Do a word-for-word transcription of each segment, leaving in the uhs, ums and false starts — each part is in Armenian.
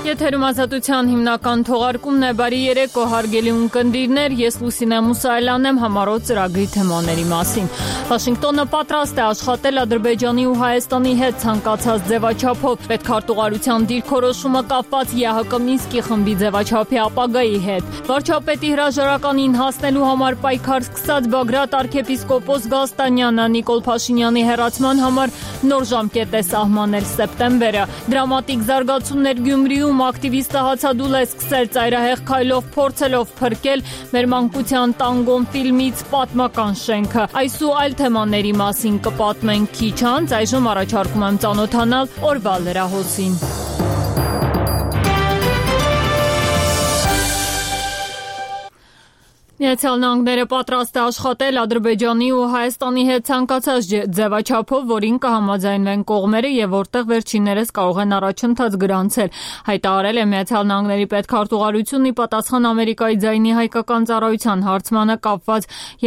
Եթերում ազատության հիմնական թողարկումն է, բարի երեկո հարգելի ունկնդիրներ, ես Լուսինե Մուսայելյանն եմ, համառոտ ծրագրի թեմաների մասին։ Վաշինգտոնը պատրաստ է աշխատել Ադրբեջանի ու Հայաստանի հետ ցանկացած ձևաչափով, պետքարտուղարության դիրքորոշումը կապված ԵԱՀԿ Մինսկի խմբի ձևաչափի ապագայի հետ։ Վարչապետի հրաժարականին հասնելու համար պայքար սկսած Բագրատ arczepiskopos Գալստանյանը Նիկոլ Փաշինյանի հեռացման համար նոր ժամկետ է սահմանել սեպտեմբերը։ Դրամատիկ զարգացումներ Գյումրիում ակտիվիստը հացադուլ է սկսել ծայրահեղ քայլով փորձելով փրկել Մեր մանկության տանգոն ֆիլմից պատմական շենքը։ Այս ու այլ թեմաների մասին կպատմենք քիչ անց, այժմ առաջարկում եմ ծանոթանալ օրվա լրահոսին։ Միացյալ Նահանգները պատրաստ է աշխատել Ադրբեջանի ու Հայաստանի հետ ցանկացած ձևաչափով, որին կհամաձայնվեն կողմերը եւ որտեղ վերջիններս կարող են առաջընթաց գրանցել, հայտարարել է Միացյալ Նահանգների պետքարտուղարությունն ի պատասխան Ամերիկայի ձայնի հայկական ծառայության հարցմանը կապված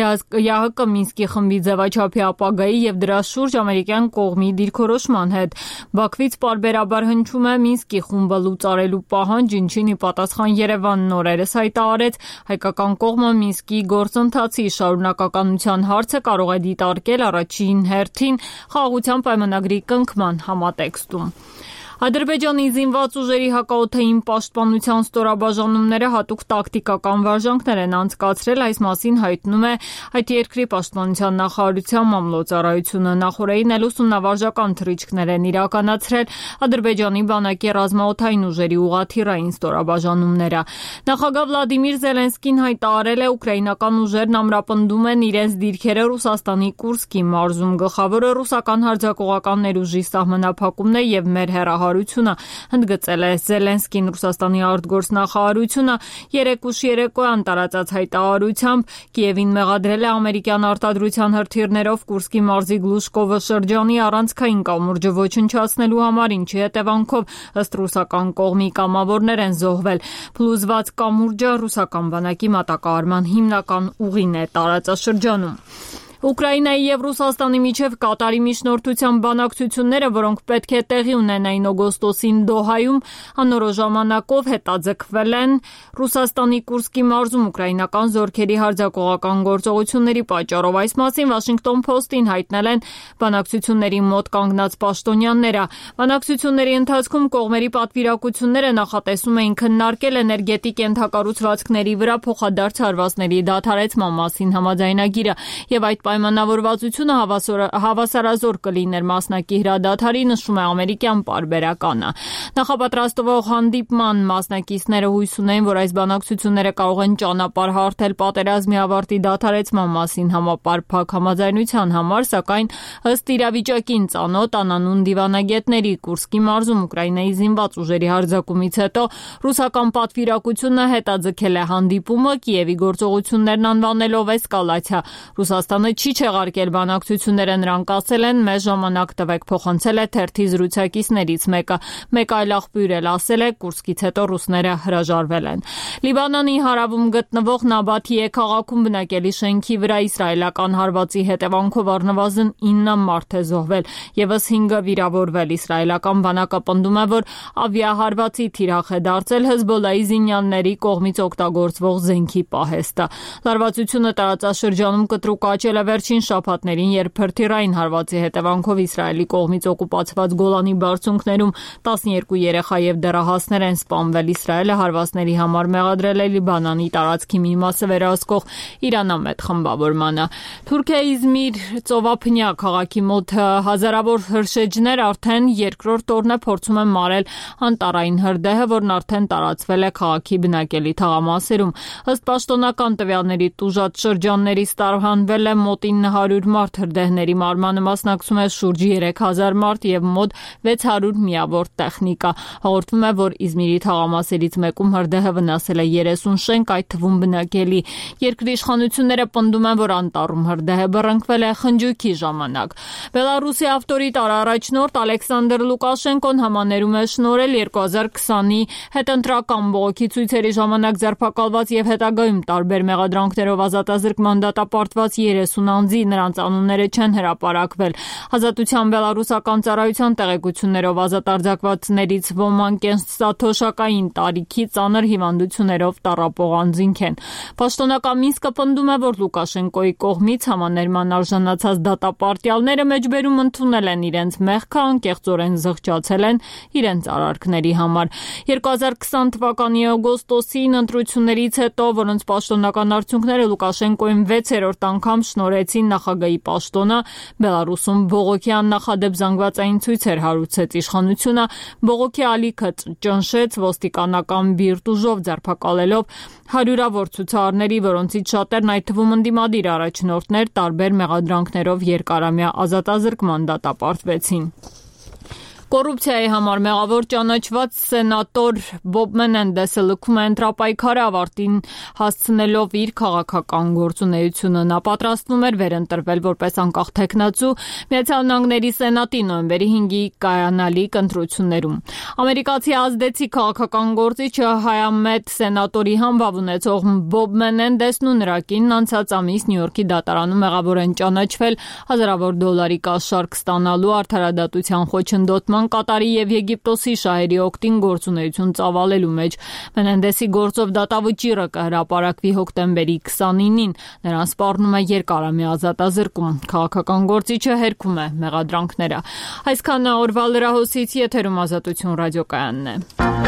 ԵԱՀԿ Մինսկի խմբի ձևաչափի ապագայի եւ դրա շուրջ ամերիկյան կողմի դիրքորոշման հետ։ Բաքվից պարբերաբար հնչում է Մինսկի խումբը լուծարելու պահանջ, ինչին ի պատասխան Երևանն օրերս հայտարարեց հայկական կողմը Մինսկի գործընթացի շարունակականության հարցը կարող է դիտարկել առաջին հերթին խաղաղության պայմանագրի կնքման համատեքստում։ Ադրբեջանի զինված ուժերի հակաօդային պաշտպանության ստորաբաժանումները հատուկ տակտիկական վարժանքներ են անցկացրել, այս մասին հայտնում է այդ երկրի պաշտպանության նախարարության մամլոյցարայությունը։ Նախորդին էլ ուսումնավարժական թռիչքներ են իրականացրել Ադրբեջանի բանակի ռազմաօդային ուժերի ուղղաթիռային ստորաբաժանումները։ Նախագահ Վլադիմիր Զելենսկին հայտարարել է ուկրաինական ուժերն ամրապնդում են իրենց դիրքերը Ռուսաստանի Կուրսկի մարզում։ Գլխավորը ռուսական հարձակողական ներուժի սահմանափակումն է եւ մեր հեռահար Ընդգծել է Զելենսկին։ Ռուսաստանի արտգործնախարարությունը երեկուշ երեկոյան տարածած հայտարարությամբ Կիևին մեղադրել է ամերիկյան արտադրության հրթիռներով Կուրսկի մարզի Գլուշկովը շրջանի առանցքային կամուրջը ոչնչացնելու համար, ինչի հետևանքով ըստ ռուսական կողմի կամավորներ են զոհվել։ Փլուզված կամուրջը ռուսական բանակի մատակարարման հիմնական ուղին է տարածաշրջանում։ Ուկրաինայի եւ Ռուսաստանի միջև Կատարի միջնորդության բանակցությունները, որոնք պետք է տեղի ունենային օգոստոսին Դոհայում, անորոշ ժամանակով հետաձգվել են Ռուսաստանի Կուրսկի մարզում ուկրաինական զորքերի հարձակողական գործողությունների պատճառով։ Այս մասին Washington Post-ին հայտնել են բանակցությունների մոտ կանգնած պաշտոնյաները։ Բանակցությունների ընթացքում կողմերի պատվիրակությունները նախատեսում էին քննարկել էներգետիկ ենթակառուցվածքների վրա փոխադարձ հարվածների դադարեցման մասին համաձայնագիրը եւ այդ պայմանավորվածությունը հավասարազոր կլիներ մասնակի հրադադարի, նշում է ամերիկյան պարբերականը։ Նախապատրաստվող հանդիպման մասնակիցները հույս ունեն, որ այս բանակցությունները կարող են ճանապարհ հարթել պատերազմի ավարտի դադարեցման մասին համապարփակ համաձայնության համար, սակայն ըստ իրավիճակին ծանոթ անանուն դիվանագետների Կուրսկի մարզում Ուկրաինայի զինված ուժերի հարձակումից հետո ռուսական պատվիրակությունը հետաձգել է հանդիպումը Կիևի գործողություններն անվանելով էսկալացիա։ Ռուսաստանը չի չեղարկել բանակցությունները, նրանք ասել են մեզ ժամանակ տվեք, փոխանցել է թերթի զրուցակիցներից մեկը։ Մեկ այլ աղբյուր էլ ասել է Կուրսկից հետո ռուսները հրաժարվել են։ Լիբանանի հարավում գտնվող Նաբաթիե քաղաքում բնակելի շենքի վրա իսրայելական հարվածի հետևանքով առնվազն ինը մարդ է զոհվել, եւս հինգը վիրավորվել։ Իսրայելական բանակը պնդում է, որ ավիահարվածի թիրախ է դարձել Հեզբոլայի զինյալների կողմից օգտագործվող զենքի պահեստը։ Լարվածությունը տարածաշրջանում կտրուկ աճել է վերջին շաբաթներին, երբ հրթիռային հարվածի հետևանքով Իսրայելի կողմից օկուպացված Գոլանի բարձունքներում տասներկու երեխա եւ դեռահասներ են սպանվել։ Իսրայելը հարվածների համար մեղադրել է Լիբանանի տարածքի մի մասը վերահսկող իրանամետ խմբավորմանը։ Թուրքիայի Իզմիր ծովափնյա քաղաքի մոտ հազարավոր հրշեջներ արդեն երկրորդ օրն է փորձում են մարել անտառային հրդեհը, որն արդեն տարածվել է քաղաքի բնակելի թաղամասերում։ Ըստ պաշտոնական տվյալների տուժած շրջաններից տարհանվել է մոտ ինը հարյուր մարդ, հրդեհների մարմանը մասնակցում է շուրջ երեք հազար մարդ եւ մոտ վեց հարյուր միավոր տեխնիկա։ Հաղորդվում է, որ Իզմիրի թաղամասերից մեկում հրդեհը վնասել է երեսուն շենք, այդ թվում բնակելի։ Երկրի իշխանությունները պնդում են, որ անտառում հրդեհը բռնկվել է խնջույքի ժամանակ։ Բելարուսի ավտորիտար առաջնորդ Ալեքսանդր Լուկաշենկոն համաներում է շնորհել երկու հազար քսանի հետընտրական բողոքի ցույցերի ժամանակ ձերբակալված եւ հետագայում տարբեր մեղադրանքներով ազատազրկման դատապարտված երեսուն ութսուն անձի, նրանց անունները չեն հրապարակվել։ Ազատության բելառուսական ծառայության տեղեկություններով ազատ արձակվածներից ոմանք կենսաթոշակային տարիքի ծանր հիվանդություններով տառապող անձինք են։ Պաշտոնական Մինսկը պնդում է, որ Լուկաշենկոյի կողմից համաներման արժանացած դատապարտյալները մեջբերում ընդունել են իրենց մեղքը, անկեղծորեն զղջացել են իրենց արարքների համար։ երկու հազար քսան թվականի օգոստոսին ընտրություններից հետո, որոնց պաշտոնական արդյունքները Լուկաշենկոյին վեցերորդ անգամ շնորհեցին նախագահի պաշտոնը, Բելառուսում բողոքի աննախադեպ զանգվածային ցույցեր հարուցեց իշխանությունը, բողոքի ալիքը ճնշեց ոստիկանական բիրտ ուժով ձերբակալելով հարյուրավոր ցուցարարների, որոնցից շատերն այդ թվում ընդդիմադիր առաջնորդներ տարբեր մեղադրանքներով երկարամյա ազատազրկման դատապարտվեցին։ Կոռուպցիայի համար մեղավոր ճանաչված սենատոր Բոբ Մենենդեսը լքում է ընտրապայքարը ավարտին հասցնելով իր քաղաքական գործունեությունը։ Նա պատրաստվում էր վերընտրվել որպես անկախ թեկնածու Միացյալ Նահանգների Սենատի նոյեմբերի հինգի կայանալիք ընտրություններում։ Ամերիկացի ազդեցիկ քաղաքական գործիչը հայամետ սենատորի համբավ ունեցող Բոբ Մենենդեսն ու նրա կինն անցած ամիս Նյու Յորքի դատարանում մեղավոր են ճանաչվել հազարավոր դոլարի կաշառք ստանալու, արդարադատության խոչընդոտման, Կատարի եւ Եգիպտոսի շահերի օգտին գործունեություն ծավալելու մեջ։ Մենենդեսի գործով դատավճիռը կհրապարակվի հոկտեմբերի քսանինին։ Նրան սպառնում է երկարամյա ազատազրկում։ Քաղաքական գործիչը հերքում է մեղադրանքները։ Այսքան օրվա լրահոսից եթերում Ազատություն ռադիոկայանն է։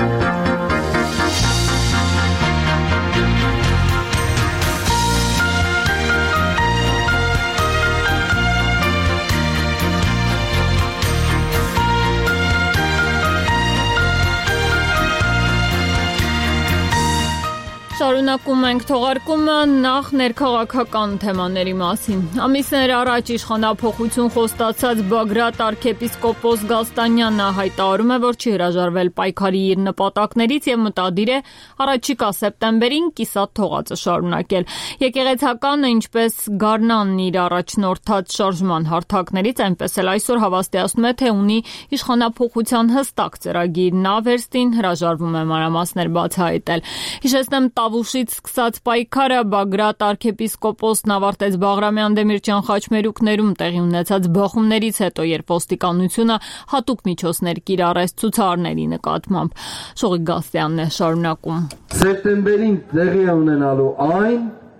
Շարունակում ենք թողարկումը նախ ներքաղաքական թեմաների մասին։ Ամիսներ առաջ իշխանափոխություն խոստացած Բագրատ arczepiskopos Գալստանյանը հայտարարում է, որ չի հրաժարվել պայքարի իր նպատակներից եւ մտադիր է առաջիկա սեպտեմբերին կիսատ թողածը շարունակել։ Եկեղեցականը, ինչպես Գառնանն իր առաջնորդած շարժման հարթակներից, այնպես էլ այսօր հավաստիացնում է, թե ունի իշխանափոխության հստակ ծրագիր։ Նա վերստին հրաժարվում է մանրամասներ բացահայտել։ Հիշեցնեմ, Տավուշից սկսած պայքարը Բագրատ arczepiskopos-ն ավարտեց Բաղրամյան Դեմիրճյան խաչմերուկներում տեղի ունեցած բախումներից հետո, երբ ոստիկանությունը հատուկ միջոցներ կիրառեց ցուցարարների նկատմամբ։ Շողիկ Գասյանն է շարունակում։ Սեպտեմբերին տեղի է ունենալու այն,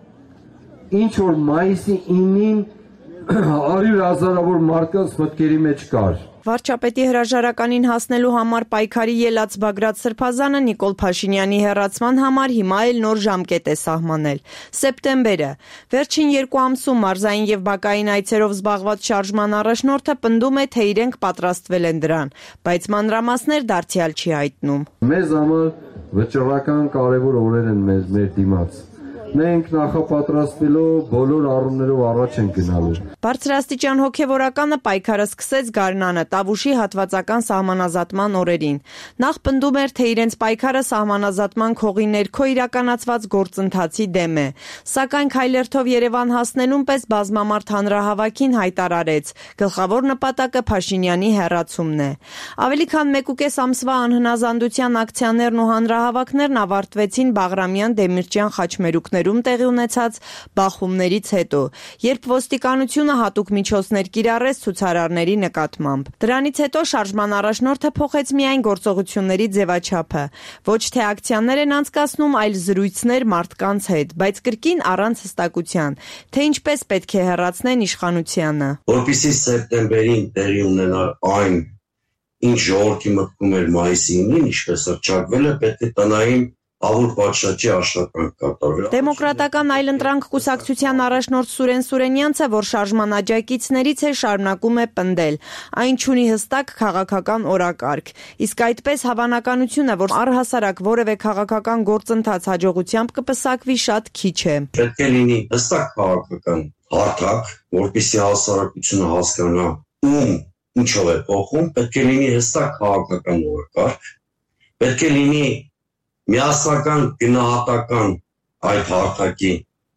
ինչ որ մայիսի ինին հարյուր հազարավոր մարդկանց մտքերի մեջ կար։ Վարչապետի հրաժարականին հասնելու համար պայքարի ելած Բագրատ Սրբազանը Նիկոլ Փաշինյանի հեռացման համար հիմա էլ նոր ժամկետ է սահմանել։ Սեպտեմբերը։ Վերջին երկու ամսում մարզային եւ բակային այցերով զբաղված շարժման առաջնորդը պնդում է, թե իրենք պատրաստվել են դրան, բայց մանրամասներ դարձյալ չի հայտնում։ Մեզ համար վճռական կարևոր օրեր են մեզ մեր դիմաց։ Մենք նախապատրաստվելով բոլոր առումներով առաջ են գնալու։ Բարձրաստիճան հոգևորականը պայքարը սկսեց Գառնանը Տավուշի հատվածական սահմանազատման օրերին։ Նախ պնդում էր, թե իրենց պայքարը սահմանազատման քողի ներքո իրականացված գործընթացի դեմ է։ Սակայն քայլերթով Երևան հասնելուն պես բազմամարդ հանրահավաքին հայտարարեց, գլխավոր նպատակը Փաշինյանի հեռացումն է։ Ավելի քան մեկուկես ամսվա անհնազանդության ակցիաներն ու հանրահավաքներն ավարտվեցին Բաղրամյան Դեմիրճյան խաչմերուկներում տեղի ունեցած բախումներից հետո, երբ ոստիկանությունը հատուկ միջոցներ կիրառեց ցուցարարների նկատմամբ։ Դրանից հետո շարժման առաջնորդը փոխեց միայն գործողությունների ձևաչափը։ Ոչ թե ակցիաներ են անցկացնում, այլ զրույցներ մարդկանց հետ, բայց կրկին առանց հստակության, թե ինչպես պետք է հեռացնեն իշխանությանը։ Որպեսզի սեպտեմբերին տեղի ունենա այն, ինչ ժողովրդի մտքում էր մայիսի ինին, ինչպես հռչակվել է, պետք է տնային Աղուր պատշաճի աշխատանք կատարվել։ Դեմոկրատական այլընտրանք կուսակցության առաջնորդ Սուրեն Սուրենյանցը, որ շարժման աջակիցներից է, շարունակում է պնդել։ Այն չունի հստակ քաղաքական օրակարգ։ Իսկ այդպես հավանականությունը, որ առհասարակ որևէ քաղաքական գործընթաց հաջողությամբ կպսակվի, շատ քիչ է։ Պետք է լինի հստակ քաղաքական հարթակ, որպեսզի հասարակությունը հասկանա ում ինչով է փոխում, պետք է լինի հստակ քաղաքական օրակարգ, պետք է լինի միասնական գնահատական այդ հարթակի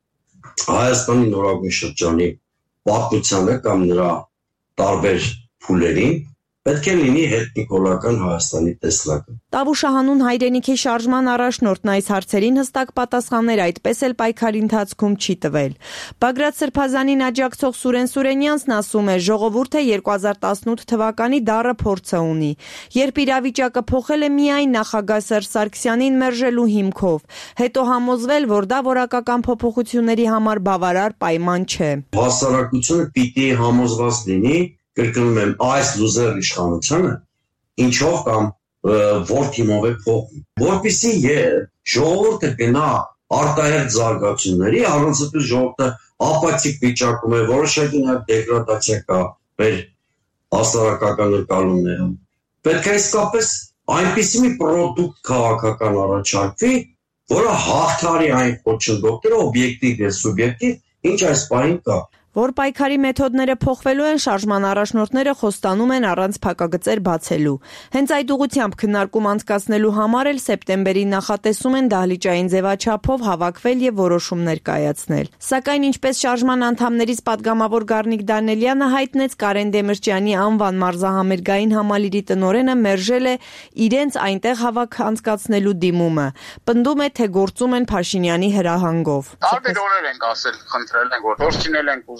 Հայաստանի նորագույն շրջանի պատմությանը կամ նրա տարբեր փուլերին, պետք է լինի հետնիկոլական Հայաստանի տեսլակը։ Տավուշը հանուն հայրենիքի շարժման առաջնորդն այս հարցերին հստակ պատասխաններ այդպես էլ պայքարի ընթացքում չի տվել։ Բագրատ Սրբազանին աջակցող Սուրեն Սուրենյանցն ասում է, ժողովուրդը երկու հազար տասնութ թվականի դառը փորձը ունի, երբ իրավիճակը փոխել է միայն նախագահ Սերժ Սարգսյանին մերժելու հիմքով, հետո համոզվել, որ դա որակական փոփոխությունների համար բավարար պայման չէ։ Հասարակությունը պիտի համոզված լինի, կրկնում եմ, այս լուզեր իշխանությունը ինչով կամ որ թիմով է փոխում, որպեսզի ժողովուրդը գնա արտահերթ զարգացումների, առանց այդ ժողովուրդը ապաթիկ վիճակում է, որոշակի նաև դեգրադացիա կա մեր հասարակական ընկալումներում։ Պետք է իսկապես այնպիսի մի պրոդուկտ քաղաքական առաջարկվի, որը հաղթարի այն խոչընդոտները օբյեկտիվ եւ սուբյեկտիվ, ինչ այս պահին կա։ Որ պայքարի մեթոդները փոխվելու են, շարժման առաջնորդները խոստանում են առանց փակագծեր բացելու։ Հենց այդ ուղղությամբ քննարկում անցկացնելու համար էլ սեպտեմբերին նախատեսում են դահլիճային ձևաչափով հավաքվել եւ որոշումներ կայացնել։ Սակայն ինչպես շարժման անդամներից падգամավոր Գառնիկ Դանելյանը հայտնեց, Կարեն Դեմիրճյանի անվան մարզահամերգային համալիրի տնօրենը մերժել է իրենց այնտեղ հավաք անցկացնելու դիմումը։ Պնդում է, թե գործում են Փաշինյանի հրահանգով։ Տարբեր օրեր ենք ասել, խնդրել ենք, որ գործինել ենք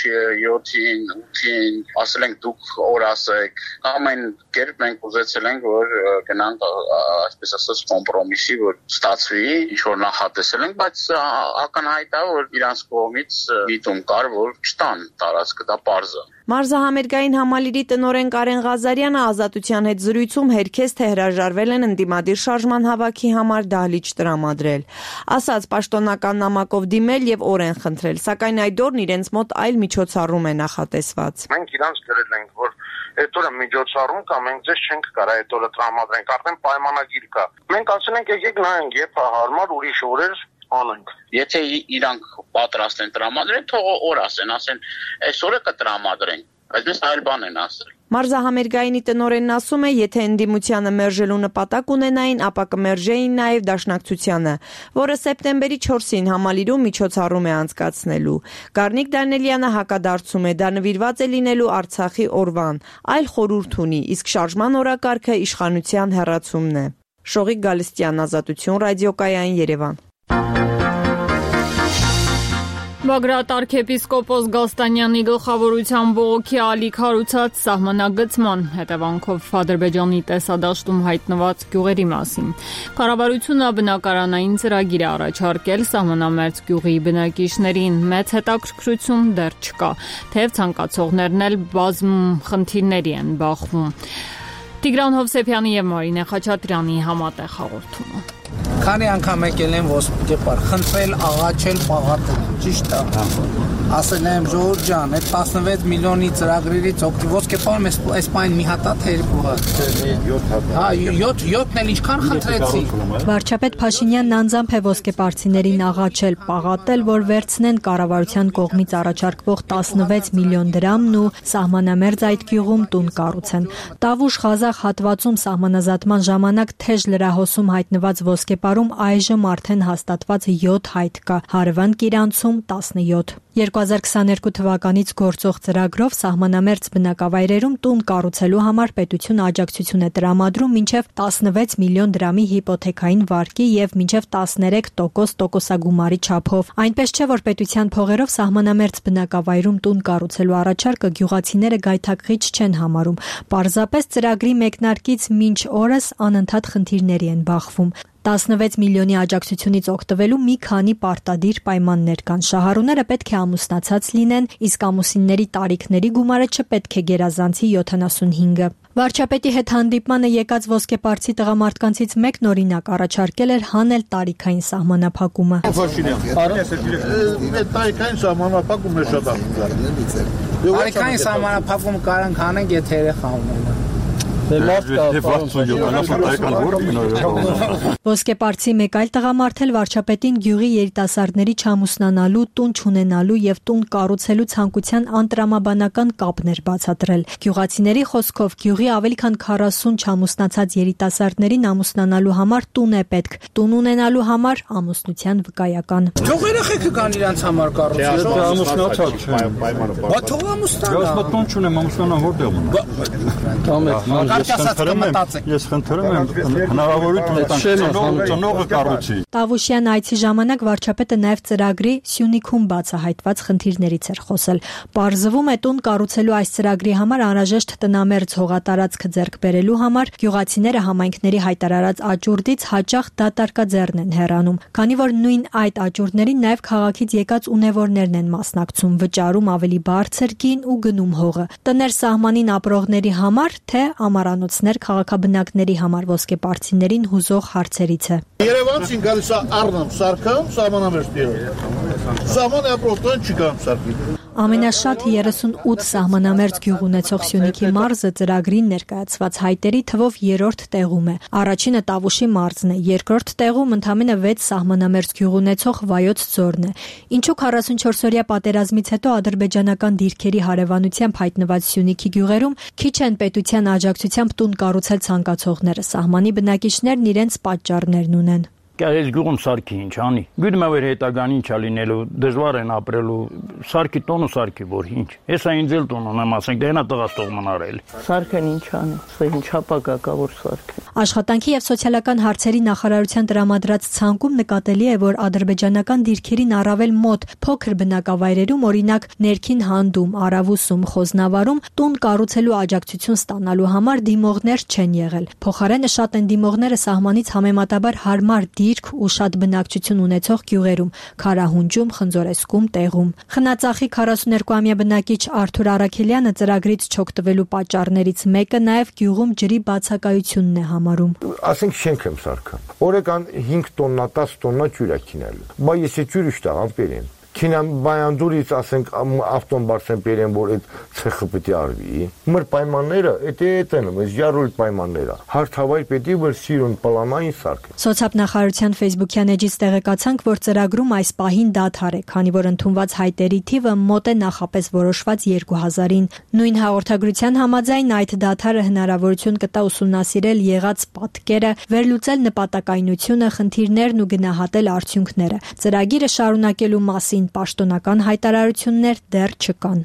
յոթին, ութին, ասել ենք դուք օր ասեք, ամեն կերպ մենք ուզեցել ենք, որ գնանք այսպես ասած կոմպրոմիսի, որ ստացվի, ինչ որ նախատեսել ենք, բայց ակնհայտ է, որ իրանց կողմից միտում կար, որ չտան տարածքը, դա պարզ է։ Մարզահամերգային համալիրի տնօրեն Կարեն Ղազարյանը Ազատության հետ զրույցում հերքեց, թե հրաժարվել են ընդդիմադիր շարժման հավաքի համար դահլիճ տրամադրել։ Ասաց պաշտոնական նամակով դիմել եւ օր են խնդրել, սակայն այդ օրն իրենց մոտ այլ միջոցառում է նախատեսված։ Մենք իրանց գրել ենք, որ այդ օրը միջոցառում կա, մենք ձեզ չենք կարա այդ օրը տրամադրենք, արդեն պայմանագիր կա։ Մենք ասել ենք, եկեք նայենք, երբ հարմար ուրիշ օրեր անենք։ Եթե իրանք պատրաստ են տրամադրել, թող օր ասեն, ասեն, այսօրը կտրամադրենք, բայց մենք այլ բան են ասել։ Մարզահամերգայինի տնօրենն ասում է, եթե ընդդիմությանը մերժելու նպատակ ունենային, ապա կմերժեին նաև Դաշնակցությանը, որը սեպտեմբերի չորսին համալիրում միջոցառում է անցկացնելու։ Գառնիկ Դանելյանը հակադարձում է, դա նվիրված է լինելու Արցախի օրվան, այլ խորհուրդ ունի, իսկ շարժման օրակարգը իշխանության հեռացումն է։ Շողիկ Գալստյան, Ազատություն, ռադիոկայան, Երևան։ Բագրատ arczepiskopos Գալստանյանի գլխավորության բողոքի ալիք հարուցած սահմանագծման հետևանքով Ադրբեջանի տեսադաշտում հայտնված գյուղերի մասին։ Կառավարությունը բնակարանային ծրագիր է առաջարկել սահմանամերձ գյուղի բնակիչներին, մեծ հետաքրքրություն դեռ չկա, թեև ցանկացողներն էլ բազմ խնդիրների են բախվում։ Տիգրան Հովսեփյանի եւ Մարինե Խաչատրյանի համատեղ հաղորդումը։ Քանի անգամ եկել են ոսպե պար, խնդրել, աղաչել, պաղատել, ճիշտ է։ Ասել եմ ժողովուրդ ջան, այդ տասնվեց միլիոնի ծրագրերից օգտվի ոսկե պարում այս պայն մի հատ թե երկու հատ։ Հա, յոթն էլ ինչքան խնդրեցի։ Վարչապետ Փաշինյանն անձամբ է ոսկեպարցիներին աղաչել, պաղատել, որ վերցնեն կառավարության կողմից առաջարկվող տասնվեց միլիոն դրամն ու սահմանամերձ այդ գյուղում տուն կառուցեն։ Տավուշ-Ղազախ հատվածում սահմանազատման ժամանակ թեժ լրահոսում հայտնված ոսկեպարում այժմ արդեն հաստատված յոթ հայտ կա, հարևան Կիրանցում տասնյոթ։ երկու հազար քսաներկու թվականից գործող ծրագրով սահմանամերձ բնակավայրերում տուն կառուցելու համար պետությունը աջակցություն է տրամադրում մինչև տասնվեց միլիոն դրամի հիպոթեքային վարկի եւ մինչև տասներեք տոկոս տոկոսագումարի չափով։ Այնպես չէ, որ պետության փողերով սահմանամերձ բնակավայրում տուն կառուցելու առաջարկը գյուղացիները գայթակղիչ չեն համարում։ Պարզապես ծրագրի մեկնարկից մինչ օրս անընդհատ խնդիրների են բախվում։ տասնվեց միլիոնի աջակցությունից օգտվելու մի քանի պարտադիր պայմաններ կան։ Շահառուները պետք է ամուսնացած լինեն, իսկ ամուսինների տարիքների գումարը չպետք է գերազանցի յոթանասունհինգը։ Վարչապետի հետ հանդիպմանը եկած ոսկեպարցի տղամարդկանցից մեկն օրինակ առաջարկել էր հանել տարիքային սահմանափակումը։ Տարիքային սահմանափակումը շատ է։ Տարիքային սահմանափակում կարանք հանենք, եթե երեխա ունենան։ Ոսկեպարցի մեկ այլ տղամարդ էլ վարչապետին գյուղի երիտասարդների չամուսնանալու, տուն չունենալու եւ տուն կառուցելու ցանկության անտրամաբանական կապն էր բացատրել։ Գյուղացիների խոսքով գյուղի ավելի քան քառասուն չամուսնացած երիտասարդներին ամուսնանալու համար տուն է պետք, տուն ունենալու համար ամուսնության վկայական։ Թող երեխեքը կան իրանց համար կառուցել։ Ամուսնացած չեմ։ Բա թող ամուսնանա։ Ես տուն չունեմ, ամուսնանան որտեղ ունեմ։ Ես խնդրում եմ հնարավորություն ծնողը կառուցի։ Տավուշյան այցի ժամանակ վարչապետը նաև ծրագրի Սյունիքում բացահայտված խնդիրներից էր խոսել։ Պարզվում է տուն կառուցելու այս ծրագրի համար անհրաժեշտ տնամերձ հողատարածք ձեռք բերելու համար գյուղացիները համայնքների հայտարարած աճուրդից հաճախ դատարկաձեռն են հեռանում, քանի որ նույն այդ աճուրդներին նաև քաղաքից եկած ունևորներն են մասնակցում, վճարում ավելի բարձր գին ու գնում հողը։ Տներ սահմանին ապրողների համար, թե ամառանոցներ քաղաքաբնակների համար ոսկեպարծիներին հուզող հարցերից է։ Երևանցին գալիս է առնամ սարքամ, սահմանամերձ Սահմանը ապրողտան չկամ սարքի։ Ամենաշատը երեսունութ սահմանամերձ գյուղ ունեցող Սյունիքի մարզը ծրագրին ներկայացված հայտերի թվով երրորդ տեղում է։ Առաջինը Տավուշի մարզն է, երկրորդ տեղում ընդամենը վեց սահմանամերձ գյուղ ունեցող Վայոց ձորն է։ Ինչու քառասունչորսօրյա պատերազմից հետո ադրբեջանական դիրքերի հարևանությամբ հայտնված Սյունիքի գյուղերում քիչ են պետության աջակցությամբ տուն կառուցել ցանկացողները, սահմանի բնակիչներն իրենց պատճառներն ունեն։ Այս գյուղում սարքի ինչ անի։ Գիտում եմ որ հետագան ինչա լինելու, դժվար են ապրելու, սարքի տոնը սարքի որ ինչ։ Հեսա ինձ էլ տոն ունեմ, ասենք դա տղաս տողման արել։ Սարքն ինչ անի, սա ինչ հապակակա որ սարք։ Աշխատանքի եւ սոցիալական հարցերի նախարարության տրամադրած ցանկում նկատելի է, որ ադրբեջանական դիրքերին առավել մոտ փոքր բնակավայրերում, օրինակ Ներքին Հանդում, Արավուսում, Խոզնավարում տուն կառուցելու աջակցություն ստանալու համար դիմողներ չեն եղել։ Փոխարենը շատ են դիմողները սահմանից համեմատաբար հարմար դիրք ու շատ բնակչություն ունեցող գյուղերում՝ Քարահունջում, Խնձորեսկում, Տեղում։ Խնածախի քառասուներկուամյա բնակիչ Արթուր Արաքելյանը ծրագրից չօգտվելու պատճառներից մեկը նաև գյուղում ջրի բացակայությունն է համարում։ Ասենք շենք եմ սարքam։ Օրական հինգ տոննա, տասը տոննա ջուր է քինել։ Բա ես է ջուրը շտաղ բերեմ։ Քինամ բայանդուրից ասենք ավտոն բարձեն բերեմ, որ այդ ցեխը պետք է արվի։ Մեր պայմանները, այդ էտեն, այս յարուլ պայմանները։ Հարթավայր պետք է որ սիրուն պլանային սարք։ Սոցիալնախարարության Facebook-յան էջից տեղեկացանք, որ ծրագրում այս պահին դադար է, քանի որ ընդունված հայտերի թիվը մոտ է նախապես որոշված երկու հազարին։ Նույն հաղորդագրության համաձայն այդ դադարը հնարավորություն կտա ուսումնասիրել եղած պատկերը, վերլուծել նպատակայնությունը, խնդիրներն ու գնահատել արդյունքները։ Ծրագիրը շարունակելու մասին պաշտոնական հայտարարություններ դեռ չկան։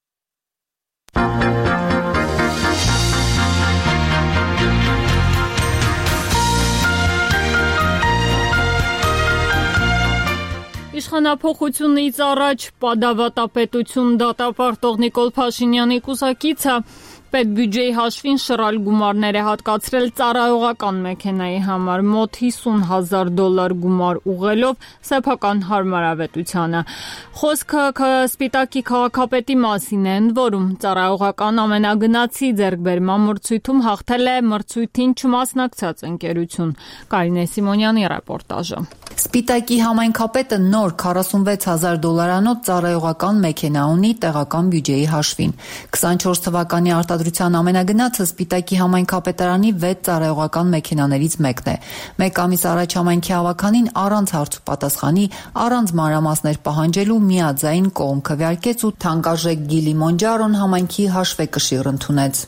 Իշխանափոխությունից առաջ Պատավատապետություն դատապարտող Նիկոլ Փաշինյանի կուսակիցը պետբյուջեի հաշվին շռայլ գումարներ է հատկացրել ծառայողական մեքենայի համար մոտ հիսուն հազար դոլար գումար ուղղելով սեփական հարմարավետությանը։ Խոսքը Սպիտակի քաղաքապետի մասին է, ընդ որում ծառայողական ամենագնացի ձեռքբերման մրցույթում հաղթել է մրցույթին չմասնակցած ընկերություն։ Կարինե Սիմոնյանի ռեպորտաժը։ Սպիտակի համայնքապետը նոր քառասունվեց հազար դոլարանոց ծառայողական մեքենա ունի տեղական բյուջեի հաշվին։ քսանչորս թվականի արտադրության ամենագնացը Սպիտակի համայնքապետարանի վեց ծառայողական մեքենաներից մեկն է։ Մեկ ամիս առաջ համայնքի հավաքանին առանց հարց ու պատասխանի, առանց մանրամասներ պահանջելու միաձայն կողմ քվեարկեց ու թանկարժեք Գիլի Մոնջարոն համայնքի հաշվեկշիռ ընդունեց։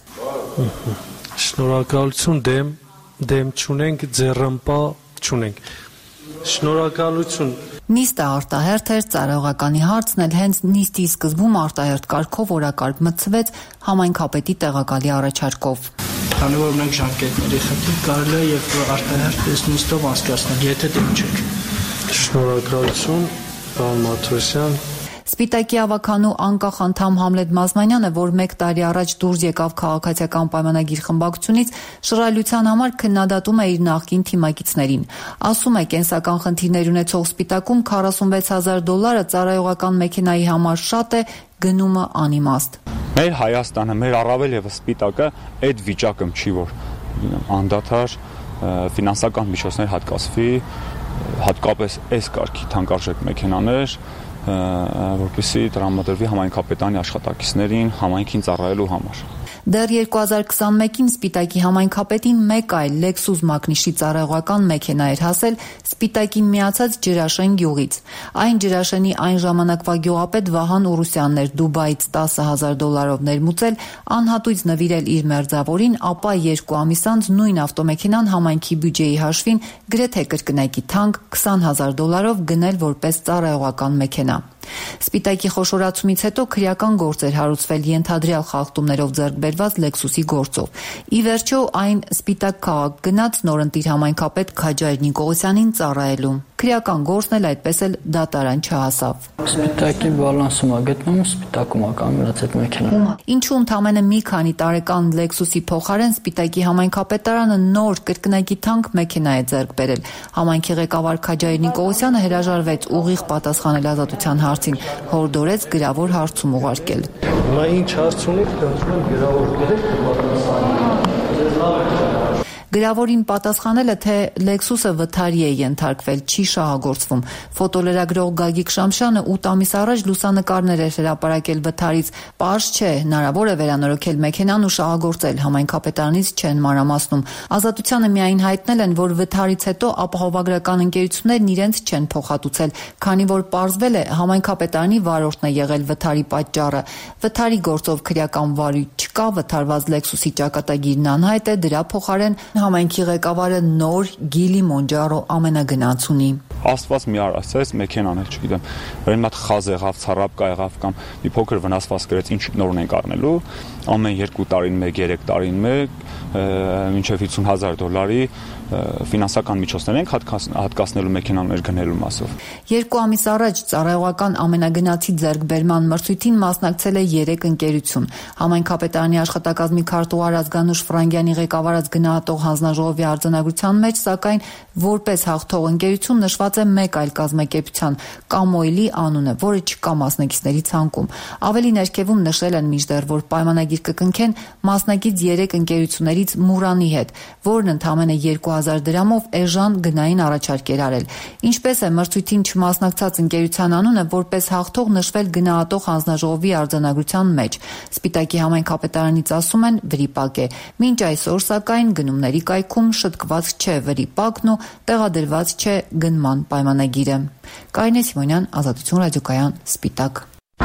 Շնորհակալություն, դեմ դեմ չունենք, ձեռամպա չունենք։ Շնորհակալություն։ Նիստը արտահերթ էր, ծառայողականի հարցն էլ հենց նիստի սկզբում արտահերթ կարգով օրակարգ մտցվեց համայնքապետի տեղակալի առաջարկով։ Քանի որ մենք ժամկետների խնդիր կարելի է եւ արտահերթ այս նիստով անցկացնել, եթե դեմ չեք։ Շնորհակալություն, պարոն Մաթոսյան։ Սպիտակի ավականու անկախ անդամ Համլետ Մազմանյանը, որ մեկ տարի առաջ դուրս եկավ քաղաքացիական պայմանագիր խմբակցությունից, շռայլության համար քննադատում է իր նախկին թիմակիցներին։ Ասում է, կենսական խնդիրներ ունեցող Սպիտակում քառասունվեց հազար դոլարը ծառայողական մեքենայի համար շատ է, գնումը անիմաստ։ Մեր Հայաստանը, մեր առավել եւս Սպիտակը այդ վիճակում չի, որ անդադար ֆինանսական միջոցներ հատկացվի, հատկապես այս կարգի թանկարժեք մեքենաներ, որպեսզի տրամադրվի համայնքապետարանի աշխատակիցներին համայնքին ծառայելու համար։ Դեռ երկու հազար քսանմեկին Սպիտակի համայնքապետին մեկ այլ Lexus մակնիշի ծառայողական մեքենա էր հասել Սպիտակին միացած Ջրաշեն գյուղից։ Այն Ջրաշենի այն ժամանակվա գյուղապետ Վահան Ուրուսյանն էր Դուբայից տասը հազար դոլարով ներմուծել, անհատույց նվիրել իր մերձավորին, ապա երկու ամիս անց նույն ավտոմեքենան համայնքի բյուջեի հաշվին գրեթե կրկնակի թանկ քսան հազար դոլարով գնել որպես ծառայողական մեքենա։ Սպիտակի խոշորացումից հետո քրեական գործ էր հարուցվել ենթադրյալ խախտումներով ձեռք բերված Lexus-ի գործով։ Ի վերջո այն Սպիտակ քաղաք գնաց նորընտիր համայնքապետ Քաջայր Նիկողոսյանին ծառայելու։ Քրեական գործն էլ այդպես էլ դատարան չհասավ։ Սպիտակի բալանսում է գտնում, Սպիտակում է կանգնած այդ մեքենան։ Ինչու ընդամենը մի քանի տարեկան Lexus-ի փոխարեն Սպիտակի համայնքապետարանը նոր կրկնակի թանկ մեքենա է ձեռք բերել։ Համայնքի ղեկավար Քաջայր Նիկողոսյանը հրաժարվեց ուղիղ պատասխանել ազատության հարցին, հորդորեց գրավոր հարցում ուղարկել։ Հիմա ինչ հարց ունեք, դարձնում գրավոր գրեք, պատասխանեք։ Գրավորին պատասխանելը, թե Lexus-ը վթարի է ենթարկվել, չի շահագործվում։ Ֆոտոլրագրող Գագիկ Շամշյանը ութ ամիս առաջ լուսանկարներ էր հրապարակել վթարից։ Պարզ չէ, հնարավոր է վերանորոգել մեքենան ու շահագործել, համայնքապետարանից չեն մանրամասնում։ Ազատությանը միայն հայտնել են, որ վթարից հետո ապահովագրական ընկերություններն իրենց չեն փոխհատուցել, քանի որ պարզվել է համայնքապետարանի վարորդն է եղել վթարի պատճառը։ Վթարի գործով քրեական վարույթ չկա, վթարված Lexus-ի ճակատագիրն անհայտ է, դրա փոխարեն համայնքի ղեկավարը նոր Գիլի Մոնջարո ամենագնաց ունի։ Աստված մի արասես մեքենան էլ չգիտեմ, վրան մատ խազ եղավ, ցարապկա եղավ կամ մի փոքր վնասված գրեց, ինչ նորն ենք առնելու, ամեն երկու տարին մեկ, երեք տարին մեկ, մինչև հիսուն հազար դոլարի ֆինանսական միջոցներ ենք հատկացնելու մեքենաներ գնելու մասով։ Երկու ամիս առաջ ծառայողական ամենագնացի ձեռքբերման մրցույթին մասնակցել է երեք ընկերություն։ Համայնքապետարանի աշխատակազմի քարտուղար Ազգանուշ Ֆրանգյանի ղեկավարած գնահատող հանձնաժողովի արձանագրության մեջ, սակայն որպես հաղթող ընկերություն նշված է մեկ այլ կազմակերպության Կամոյլի անունը, որը չկա մասնակիցների ցանկում։ Ավելի ներքևում նշել են մինչդեռ, որ պայմանագիր կկնքեն մասնակից երեք ընկերություններից Մուրանի հետ, որն ընդամենը երկու հազար դրամով էժան գնային առաջարկ էր արել։ Ինչպես է մրցույթին չմասնակցած ընկերության անունը որպես հաղթող նշվել գնահատող հանձնաժողովի արձանագրության մեջ։ Սպիտակի համայնքապետարանից ասում են վրիպակ է։ Մինչ այսօր սակայն գնումների կայքում շտկված չէ վրիպակն ու տեղադրված չէ գնման պայմանագիրը։ Կարինե Սիմոնյան, Ազատություն ռադիոկայան, Սպիտակ։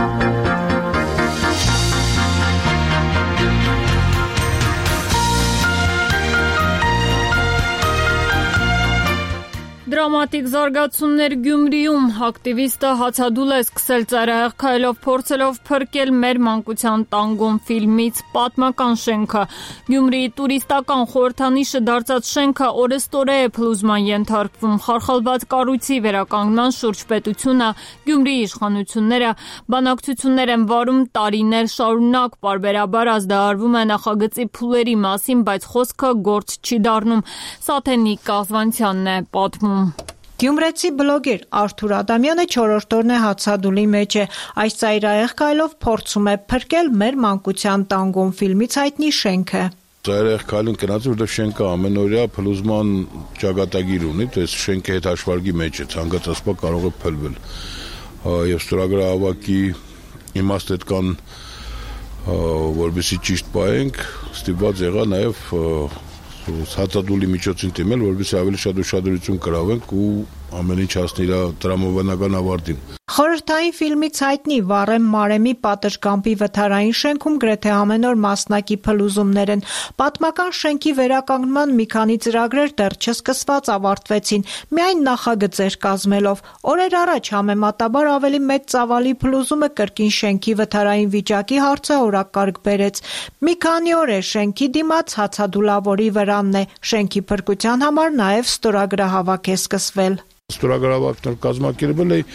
Դրամատիկ զարգացումներ Գյումրիում ակտիվիստը հացադուլ է սկսել ծայրահեղ քայլով փորձելով փրկել մեր մանկության տանգոն ֆիլմից պատմական շենքը։ Գյումրիի տուրիստական խորհրդանիշը դարձած շենքը օրեստորե է փլուզման ենթարկվում։ Խարխալված կառույցի վերականգնման շուրջ պետությունը, Գյումրիի իշխանությունները բանակցություններ են վարում տարիներ շարունակ, պարբերաբար ազդարարվում է նախագծի փուլերի մասին, բայց խոսքը գործ չի դառնում։ Սաթենիկ Կազվանցյանն է պատմում։ Գյումրեցի բլոգեր Արթուր Ադամյանը չորրորդ օրն է հացադուլի մեջ է։ Այս ծայրահեղ քայլով փորձում է փրկել մեր մանկության տանգոն ֆիլմից հայտնի շենքը։ Ծայրահեղ քայլին գնաց, որտեղ շենքը ամենօրյա փլուզման ճակատագիր ունի, թե շենքը հետ հաշվարկի մեջ է, ցանկացած բան կարող է փլվել։ Եվ ստորագրահավաքի իմաստ այդ կան, որովհետեւ ճիշտ պահենք, ստիպված եղա նաև հացադուլի միջոցին դիմել, որովհետեւ ավելի շատ ուշադրություն կրավենք ու ամեն ինչ հասնի իր տրամաբանական ավարտին։ Խորհրդային ֆիլմից հայտնի Վառեմ Մարեմի պատշգամբի վթարային շենքում գրեթե ամենօր մասնակի փլուզումներ են։ Պատմական շենքի վերականգնման մի քանի ծրագրեր դեռ չսկսված ավարտվեցին, միայն նախագծեր կազմելով։ Օրեր առաջ համեմատաբար ավելի մեծ ծավալի փլուզումը կրկին շենքի վթարային վիճակի հարցը օրակարգ բերեց։ Մի քանի օր է շենքի դիմաց հացադուլավորի վրանն է։ Շենքի փրկության համար նաև ստորագրահավաք է սկսվել։ Ստորագրահավաքն կազմակերպվել է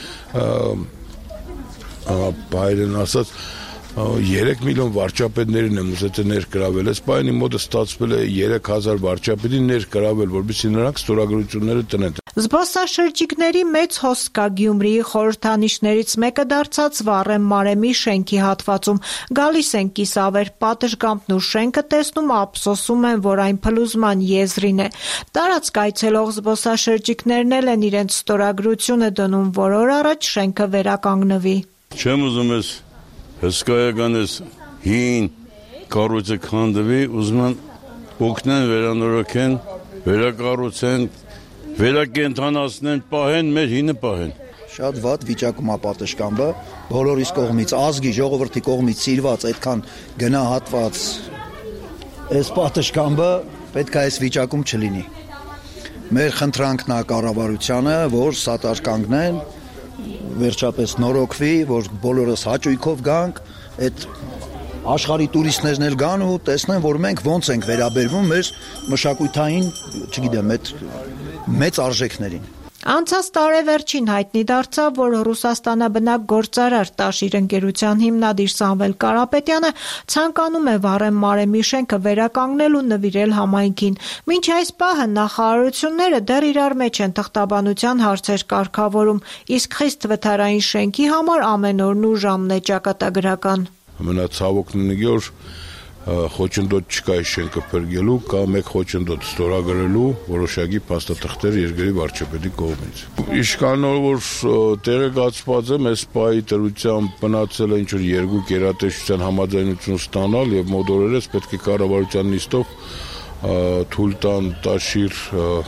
բայրեն ասած երեք միլիոն վարչապետներին եմ ուզեցել ներգրավել։ Այս պահին իմ մոտ ստացվել է երեք հազար վարչապետին ներգրավել, որովհետեւ նրանք ստորագրությունները տնեն։ Զբոսաշրջիկների մեծ հոսք կա Գյումրիի խորհրդանիշներից մեկը դարձած Վառեմ Մարեմի շենքի հատվածում։ Գալիս են կիսավեր պատշգամբն ու շենքը տեսնում, ափսոսում են, որ այն փլուզման եզրին է։ Տարածք այցելող զբոսաշրջիկներն էլ են իրենց ստորագրությունը դնում, որ օր առաջ շենքը վերականգնվի։ Չեմ ուզում ես հսկայական ես հին կառույցը քանդվի, ուզում են օգնեն, վերանորոգեն, վերակառուցեն, վերակենդանացնեն, պահեն, մեր հինը պահեն։ Շատ վատ վիճակում է պատշգամբը, բոլորիս կողմից, ազգի, ժողովրդի կողմից սիրված այդքան գնահատված այս պատշգամբը պետք է այս վիճակում չլինի։ Մեր խնդրանքն է կառավարությանը, որ սատար կանգնեն, վերջապես նորոգվի, որ բոլորս հաճույքով գանք, այդ աշխարհի տուրիստներն էլ գան ու տեսնեն, որ մենք ոնց ենք վերաբերվում մեր մշակութային, չգիտեմ, այդ մեծ արժեքներին։ Անցած տարեվերջին հայտնի դարձավ, որ Ռուսաստանաբնակ գործարար Տաշիր ընկերության հիմնադիր Սամվել Կարապետյանը ցանկանում է Վառեն Մարեմի շենքը վերականգնել ու նվիրել համայնքին։ Մինչ այս պահը նախարարությունները դեռ իրար մեջ են թղթաբանության հարցեր կարգավորում, իսկ խիստ վթարային շենքի համար ամեն օրն ու ժամն է ճակատագրական։ Ամենացավոքն է, որ խոչընդոտ չկա այս շենքը փրկելու, կա մեկ խոչընդոտ ստորագրելու որոշակի փաստաթղթեր երկրի վարչապետի կողմից։ Իշքանով որ տեղեկացված եմ, այս պահի դրությամբ մնացել է ինչ-որ երկու գերատեսչության համաձայնություն ստանալ եւ մոդորերս պետք է կառավարության նիստով թույլ տան Տաշիր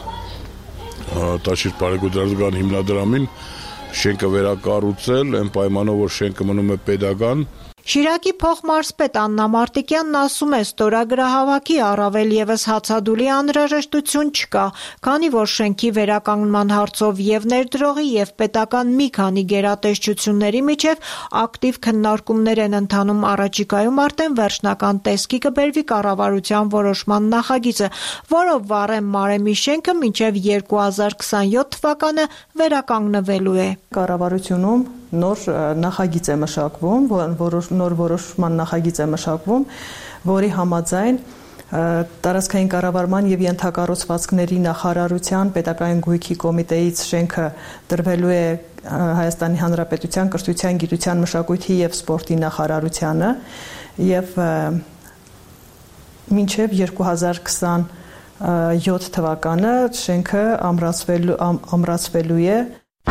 Տաշիր բարեգործական հիմնադրամին շենքը վերակառուցել, այն պայմանով որ շենքը մնում է պետական։ Շիրակի փոխմարզպետ Աննա Մարտիկյանն ասում է, ստորագրահավաքի առավել եւս հացադուլի անհրաժեշտություն չկա, քանի որ շենքի վերականգնման հարցով եւ ներդրողի եւ պետական մի քանի գերատեսչությունների միջեւ ակտիվ քննարկումներ են ընթանում, առաջիկայում արդեն վերջնական տեսքի կբերվի կառավարության որոշման նախագիծը, որով Վառեն Մարեմի շենքը մինչեւ երկու հազար քսանյոթ թվականը վերականգնվելու է։ Կառավարությունում նոր նախագիծ է մշակվում, որոշ նոր որոշման նախագիծ է մշակվում, որի համաձայն տարածքային կառավարման եւ ենթակառուցվածքների նախարարության պետական գույքի կոմիտեից շենքը տրվելու է Հայաստանի Հանրապետության կրթության, գիտության, մշակույթի եւ սպորտի նախարարությանը եւ մինչեւ երկու հազար քսանյոթ թվականը շենքը ամրացվելու ամրացվելու է։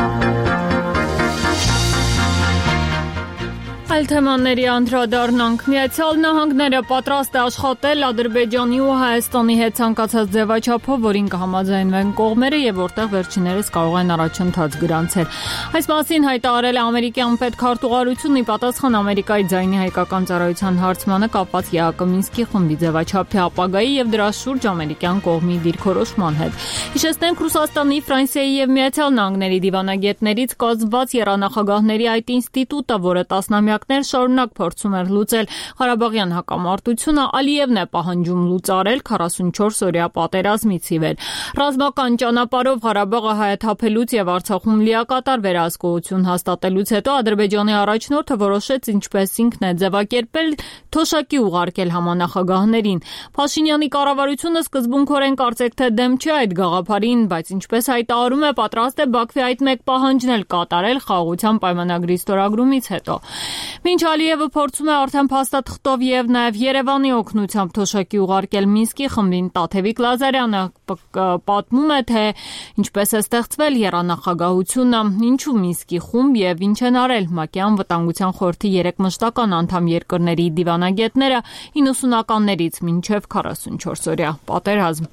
Այլ թեմաների անդրադառնանք։ Միացյալ Նահանգները պատրաստ է աշխատել Ադրբեջանի ու Հայաստանի հետ ցանկացած ձևաչափով, որին կհամաձայնվեն կողմերը եւ որտեղ վերջիններս կարող են առաջընթաց գրանցել։ Այս մասին հայտարարել է ամերիկյան պետքարտուղարությունն ի պատասխան Ամերիկայի ձայնի հայկական ծառայության հարցմանը կապված ԵԱԿ Մինսկի խմբի ձևաչափի ապագայի եւ դրա շուրջ ամերիկյան կողմի դիրքորոշման հետ։ Հիշեցնենք, Ռուսաստանի, Ֆրանսիայի եւ Միացյալ Նահանգների դիվանագետներից կազմված եռանախագահների այդ ինստիտուտը, որը տասնամյակներ շարունակ փորձում էր լուծել Ղարաբաղյան հակամարտությունը, Ալիևն է պահանջում լուծարել քառասունչորս օրյա պատերազմից ի վեր։ Ռազմական ճանապարհով Ղարաբաղը հայաթափելուց եւ Արցախում լիակատար վերահսկողություն հաստատելուց հետո Ադրբեջանի առաջնորդը որոշեց ինչպես ինքն է ձևակերպել թոշակի ուղարկել համանախագահներին։ Փաշինյանի կառավարությունը սկզբունքորեն կարծեք թե դեմ չէ այդ գաղափարին, բայց ինչպես հայտարարում է, պատրաստ է Բաքվի այդ մեկ պահանջն էլ կատարել խաղաղության պայմանագրի ստորագրումից հետո։ Մինչ Ալիևը փորձում է արդեն փաստաթղթով եւ նաեւ Երևանի օգնությամբ թոշակի ուղարկել Մինսկի խմբին, Տաթևիկ Լազարյանը պատմում է, թե ինչպես է ստեղծվել եռանախագահությունը, ինչու Մինսկի խումբ եւ ինչ են արել ՄԱԿ-ի անվտանգության խորհրդի երեք մշտական անդամ երկրների դիվանագետները իննսունականներից մինչեւ քառասունչորս օրյա պատերազմ։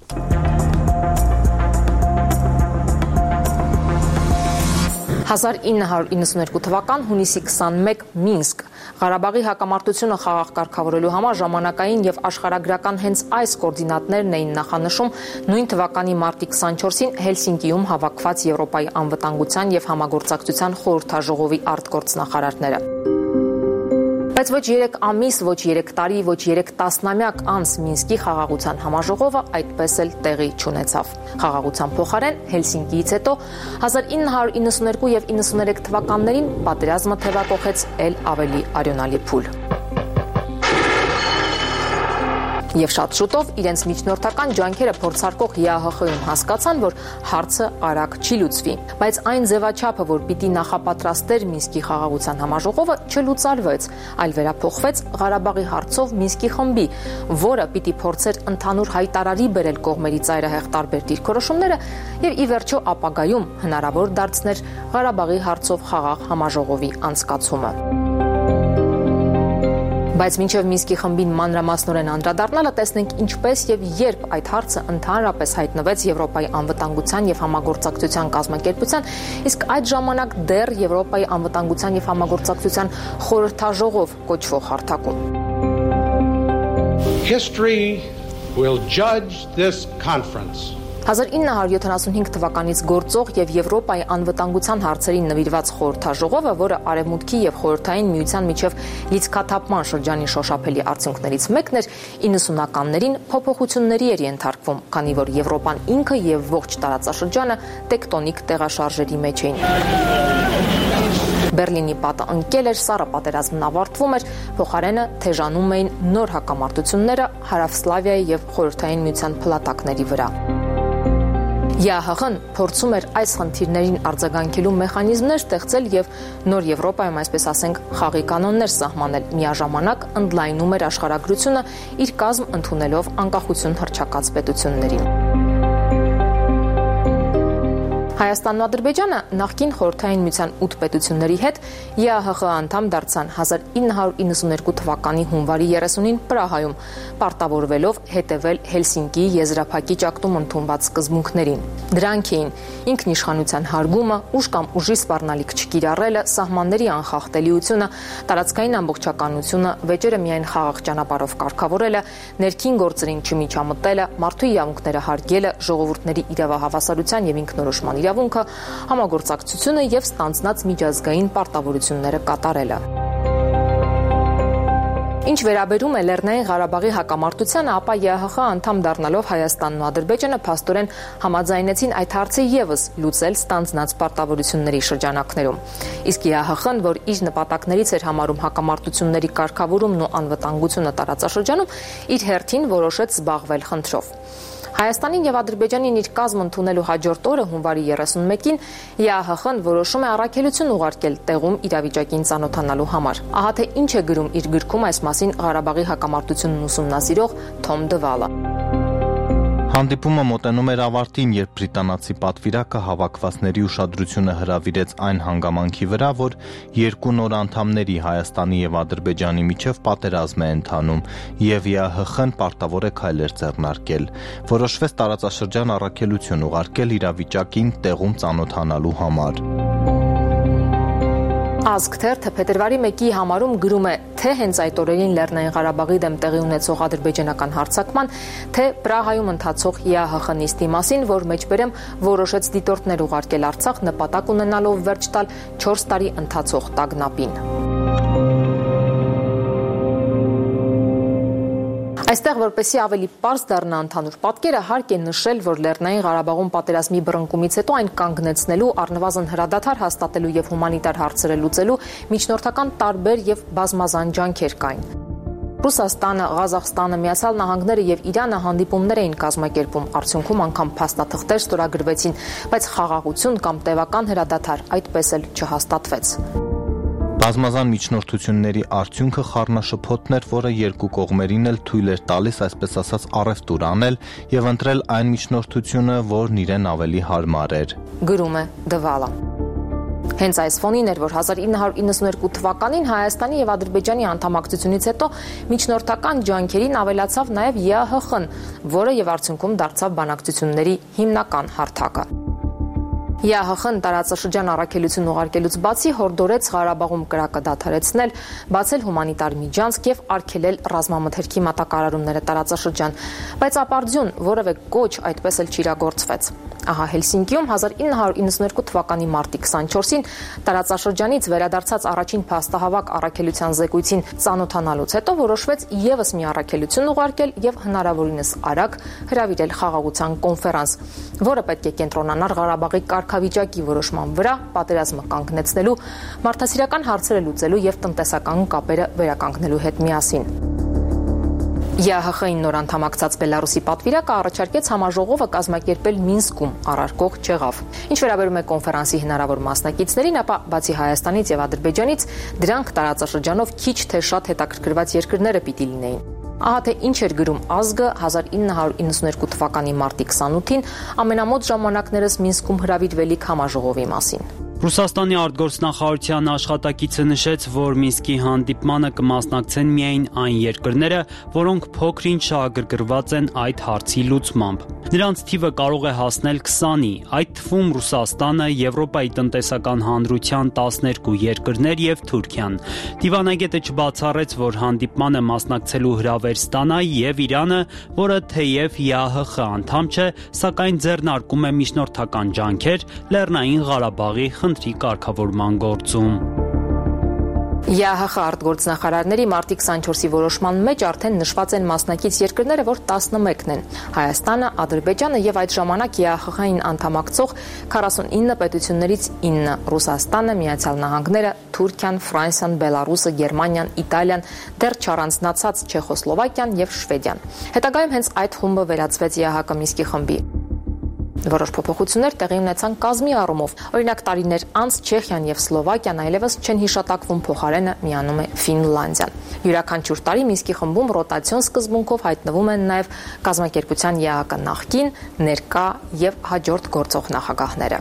հազար ինը հարյուր իննսունութ թվական հունիսի քսանմեկ Մինսկ Ղարաբաղի հակամարտությունը խաղաղ կարգավորելու համար ժամանակային եւ աշխարհագրական հենց այս կոորդինատներն էին նախանշում նույն թվականի մարտի քսանչորսին Հելսինկիում հավաքված Եվրոպայի անվտանգության եւ համագործակցության խորհրդաժողովի արտգործնախարարները։ Բայց ոչ երեք ամիս, ոչ երեք տարի, ոչ երեք տասնամյակ անց Մինսկի խաղաղության համաժողովը այդպես էլ տեղի չունեցավ։ Խաղաղության փոխարեն Հելսինկիից հետո հազար ինը հարյուր իննսունութ եւ իննսունութ թվականներին պատերազմը թևակողեց էլ ավելի արյունալի փուլ։ Եվ շատ շուտով իրենց միջնորդական ջանքերը փորձարկող ԵԱՀԽ-ում հասկացան, որ հարցը արագ չի լուծվի, բայց այն ձևաչափը, որ պիտի նախապատրաստեր Մինսկի խաղաղության համաժողովը, չլուծարվեց, այլ վերափոխվեց Ղարաբաղի հարցով Մինսկի խմբի, որը պիտի փորձեր ընդհանուր հայտարարի բերել կողմերի ծայրահեղ տարբեր դիրքորոշումները եւ ի վերջո ապագայում հնարավոր դարձներ Ղարաբաղի հարցով խաղաղ համաժողովի անցկացումը։ Բայց մինչև Մինսկի խմբին մանրամասնորեն անդրադառնալը տեսնենք ինչպես եւ երբ այդ հարցը ընդհանրապես հայտնվեց Եվրոպայի անվտանգության եւ համագործակցության կազմակերպության, իսկ այդ ժամանակ դեռ Եվրոպայի անվտանգության եւ համագործակցության խորհրդաժողով կոչվող հարթակում։ History will judge this conference. հազար ինը հարյուր յոթանասունհինգ թվականից գործող եւ Եվրոպայի անվտանգության հարցերին նվիրված խորհրդաժողովը, որը Արևմուտքի եւ Խորհրդային Միության միջև լիցքաթափման շրջանի շոշափելի արդյունքներից մեկն էր, իննսունականներին փոփոխությունների էր ենթարկվում, քանի որ Եվրոպան ինքը եւ ողջ տարածաշրջանը տեկտոնիկ տեղաշարժերի մեջ էին։ Բերլինի պատը ընկել էր, Սառը պատերազմն ավարտվում էր, փոխարենը թեժանում էին նոր հակամարտությունները Հարավսլավիայի եւ Խորհրդային Միության փլատակների վրա։ ԵԱՀՀ-ն փորձում էր այս խնդիրներին արձագանքելու մեխանիզմներ ստեղծել եւ նոր Եվրոպայում, այսպես ասենք, խաղի կանոններ սահմանել, միաժամանակ ընդլայնում էր աշխարհագրությունը իր կազմ ընդունելով անկախություն հռչակած պետություններին։ Հայաստանն ու Ադրբեջանը նախկին Խորհրդային Միության ութ պետությունների հետ ԵԱՀՀ անդամ դարձան հազար ինը հարյուր իննսուներկու թվականի հունվարի երեսունին Պրահայում, պարտավորվելով հետևել Հելսինկիի եզրափակիչ ակտում ընդունված սկզբունքներին։ Դրանք էին ինքնիշխանության հարգումը, ուժ կամ ուժի սպառնալիք չկիրառելը, սահմանների անխախտելիությունը, տարածքային ամբողջականությունը, վեճերը միայն խաղաղ ճանապարհով կարգավորելը, ներքին գործերին չմիջամտելը, մարդու իրավունքները հարգելը, ժողովուրդների իրավահավասարության եւ ինքնորոշման իրավունքը, համագործակցությունը եւ ստանձնած միջազգային պարտավորությունները կատարելը։ Ինչ վերաբերում է Լեռնային Ղարաբաղի հակամարտությանը, ապա ԵԱՀՀ անդամ դառնալով Հայաստանն ու Ադրբեջանը փաստորեն համաձայնեցին այդ հարցը եւս լուծել ստանձնած պարտավորությունների շրջանակներում։ Իսկ ԵԱՀՀ-ն, որ իր նպատակներից էր համարում հակամարտությունների կարգավորումն ու անվտանգությունը տարածաշրջանում, իր հերթին որոշեց զբաղվել խնդրով։ Հայաստանին եւ Ադրբեջանին իր կազմ ընդունելու հաջորդ օրը հունվարի երեսունմեկին ԵԱՀՀ-ն որոշում է առաքելություն ուղարկել տեղում իրավիճակին ծանոթանալու համար։ Ահա թե ինչ է գրում իր գրքում այս մասին Ղարաբաղի հակամարտությունն ուսումնասիրող Թոմ Դվալը։ Հանդիպումը մոտենում էր ավարտին, երբ բրիտանացի պատվիրակը հավաքվածների ուշադրությունը հրավիրեց այն հանգամանքի վրա, որ երկու նոր անդամների Հայաստանի եւ Ադրբեջանի միջև պատերազմ է ընթանում, եւ ԵԱՀՀ-ն պարտավոր է քայլեր ձեռնարկել։ Որոշվեց տարածաշրջան առաքելություն ուղարկել իրավիճակին տեղում ծանոթանալու համար։ Ազգ թերթը փետրվարի մեկի համարում գրում է, թե հենց այդ օրերին Լեռնային Ղարաբաղի դեմ տեղի ունեցող ադրբեջանական հարձակման, թե Պրահայում ընթացող ԵԱՀՀ նիստի մասին, որ մեջբերեմ որոշեց դիտորդներ ուղարկել Արցախ նպատակ ունենալով վերջ տալ չորս տարի ընթացող տագնապին։ Այստեղ, որպեսզի ավելի պարզ դառնա ընդհանուր պատկերը, հարկ է նշել, որ Լեռնային Ղարաբաղում պատերազմի բռնկումից հետո այն կանգնեցնելու, առնվազն հրադադար հաստատելու եւ հումանիտար հարցերը լուծելու միջնորդական տարբեր եւ բազմազան ջանքեր կային։ Ռուսաստանը, Ղազախստանը, Միացյալ Նահանգները եւ Իրանը հանդիպումներ էին կազմակերպում, արդյունքում անգամ փաստաթղթեր ստորագրվեցին, բայց խաղաղություն կամ տևական հրադադար այդպես էլ չհաստատվեց։ Բազմազան միջնորդությունների արդյունքը խառնաշփոթն էր, որը երկու կողմերին էլ թույլ էր տալիս, այսպես ասած, առևտուր անել եւ ընտրել այն միջնորդությունը, որն իրեն ավելի հարմար էր։ Գրում է Դվալը։ Հենց այս ֆոնին էր, որ հազար ինը հարյուր իննսուներկու թվականին Հայաստանի եւ Ադրբեջանի անդամակցությունից հետո միջնորդական ջանքերին ավելացավ նաեւ ԵԱՀՀ-ն, որը եւ արդյունքում դարձավ բանակցությունների հիմնական հարթակը։ ԵԱՀՀ-ն տարածաշրջան առաքելություն ուղարկելուց բացի հորդորեց Ղարաբաղում կրակը դադարեցնել, բացել հումանիտար միջանցք եւ արգելել ռազմամթերքի մատակարարումները տարածաշրջան, բայց ապարդյուն որևէ կոչ այդպես էլ չիրագործվեց։ Ահա Հելսինկիում հազար ինը հարյուր իննսուներկու թվականի մարտի քսանչորսին տարածաշրջանից վերադարձած առաջին փաստահավաք առաքելության զեկույցին ծանոթանալուց հետո որոշվեց եւս մի առաքելություն ուղարկել եւ հնարավորինս արագ հրավիրել խաղաղության կոնֆերանս, որը պետք է կենտրոնանար Ղարաբաղի կարգավիճակի որոշման վրա, պատերազմը կանգնեցնելու, մարդասիրական հարցերը լուծելու եւ տնտեսական կապերը վերականգնելու հետ միասին։ ԵԱՀՀ-ին նոր անդամակցած Բելարուսի պատվիրակը առաջարկեց համաժողովը կազմակերպել Մինսկում առարկող չեղավ։ Ինչ վերաբերում է կոնֆերանսի հնարավոր մասնակիցներին, ապա բացի Հայաստանից եւ Ադրբեջանից, դրանք տարածաշրջանով քիչ թե շատ հետաքրքրված երկրները պիտի լինեին։ Ահա թե ինչ էր գրում ազգը հազար ինը հարյուր իննսուներկու թվականի մարտի քսանութին ամենամոտ ժամանակներս Մինսկում հրավիրվելիք համաժողովի մասին։ Ռուսաստանի արտգործնախարարության աշխատակիցը նշեց, որ Մինսկի հանդիպմանը կմասնակցեն միայն այն երկրները, որոնք փոքր-ինչ շահագրգռված են այդ հարցի լուծմամբ։ Նրանց թիվը կարող է հասնել քսանի, այդ թվում Ռուսաստանը, Եվրոպայի տնտեսական հանրության տասներկու երկրներ եւ Թուրքիան։ Դիվանագետը չբացառեց, որ հանդիպմանը մասնակցելու հրավեր ստանա եւ Իրանը, որը թեև ԵԱՀԽ անդամ չէ, սակայն ձեռնարկում է միջնորդական ջանքեր Լեռնային Ղարաբաղի խնդրի կարգավորման գործում։ ԵԱՀԽ արտգործնախարարների մարտի քսանչորսի որոշման մեջ արդեն նշված են մասնակից երկրները, որ տասնմեկն են՝ Հայաստանը, Ադրբեջանը եւ այդ ժամանակ ԵԱՀԽ-ին անդամակցող քառասունինը պետություններից ինը՝ Ռուսաստանը, Միացյալ Նահանգները, Թուրքիան, Ֆրանսիան, Բելարուսը, Գերմանիան, Իտալիան, դեռ չառանձնացած Չեխոսլովակիան եւ Շվեդիան։ Հետագայում հենց այդ խումբը վերածվեց ԵԱՀԿ Մինսկի խմբի։ Որոշ փոփոխություններ տեղի ունեցան կազմի առումով։ Օրինակ տարիներ անց Չեխիան եւ Սլովակիան այլևս չեն հիշատակվում, փոխարենը միանում է Ֆինլանդիան։ Յուրաքանչյուր տարի Մինսկի խմբում ռոտացիոն սկզբունքով հայտնվում են նաեւ կազմակերպության ԵԱՀԿ նախկին, ներկա եւ հաջորդ գործող նախագահները։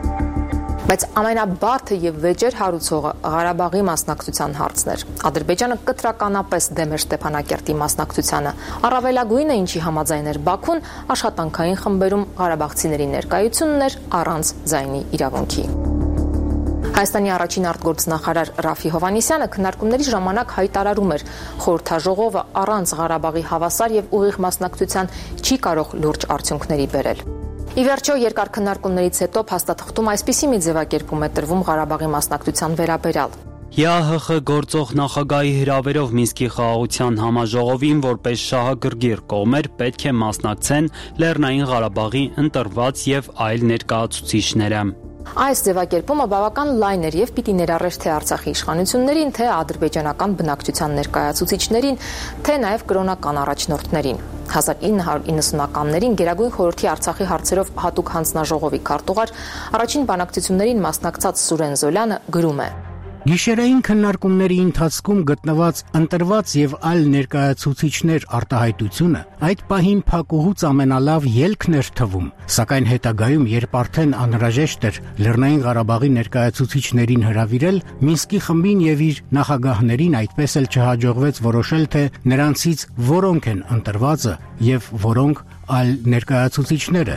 Բայց ամենաբարդը եւ վեճեր հարուցողը Ղարաբաղի մասնակցության հարցն էր։ Ադրբեջանը կտրականապես դեմ էր Ստեփանակերտի մասնակցությանը։ Առավելագույնը, ինչի համաձայն էր Բաքուն, աշխատանքային խմբերում ղարաբաղցիների ներկայությունն էր առանց ձայնի իրավունքի։ Հայաստանի առաջին արտգործնախարար Ռաֆի Հովհաննիսյանը քննարկումների ժամանակ հայտարարում էր, խորհրդաժողովը առանց Ղարաբաղի հավասար եւ ուղիղ մասնակցության չի կարող լուրջ արդյունքների բերել։ Ի վերջո, երկար քննարկումներից հետո փաստաթղթում այսպիսի մի ձևակերպում է տրվում Ղարաբաղի մասնակցության վերաբերյալ։ ԵԱՀԽ գործող նախագահի հրավերով Մինսկի խաղաղության համաժողովին որպես շահագրգիռ կողմեր պետք է մասնակցեն Լեռնային Ղարաբաղի ընտրված եւ այլ ներկայացուցիչները։ Այս ձևակերպումը բավական լայն էր եւ պիտի ներառեր թե Արցախի իշխանություններին, թե ադրբեջանական բնակչության ներկայացուցիչներին, թե նաեւ կրոնական առաջնորդներին։ հազար ինը հարյուր իննսունականներին Գերագույն խորհրդի Արցախի հարցերով հատուկ հանձնաժողովի քարտուղար առաջին բանակցություններին մասնակցած Սուրեն Զոլյանը գրում է. Գիշերային քննարկումների ընթացքում գտնված ընտրված եւ այլ ներկայացուցիչներ արտահայտությունը այդ պահին փակուղուց ամենալավ ելքն էր թվում, սակայն հետագայում, երբ արդեն անհրաժեշտ էր Լեռնային Ղարաբաղի ներկայացուցիչներին հրավիրել, Մինսկի խմբին եւ իր նախագահներին այդպես էլ չհաջողվեց որոշել, թե նրանցից որոնք են ընտրվածը եւ որոնք այլ ներկայացուցիչները։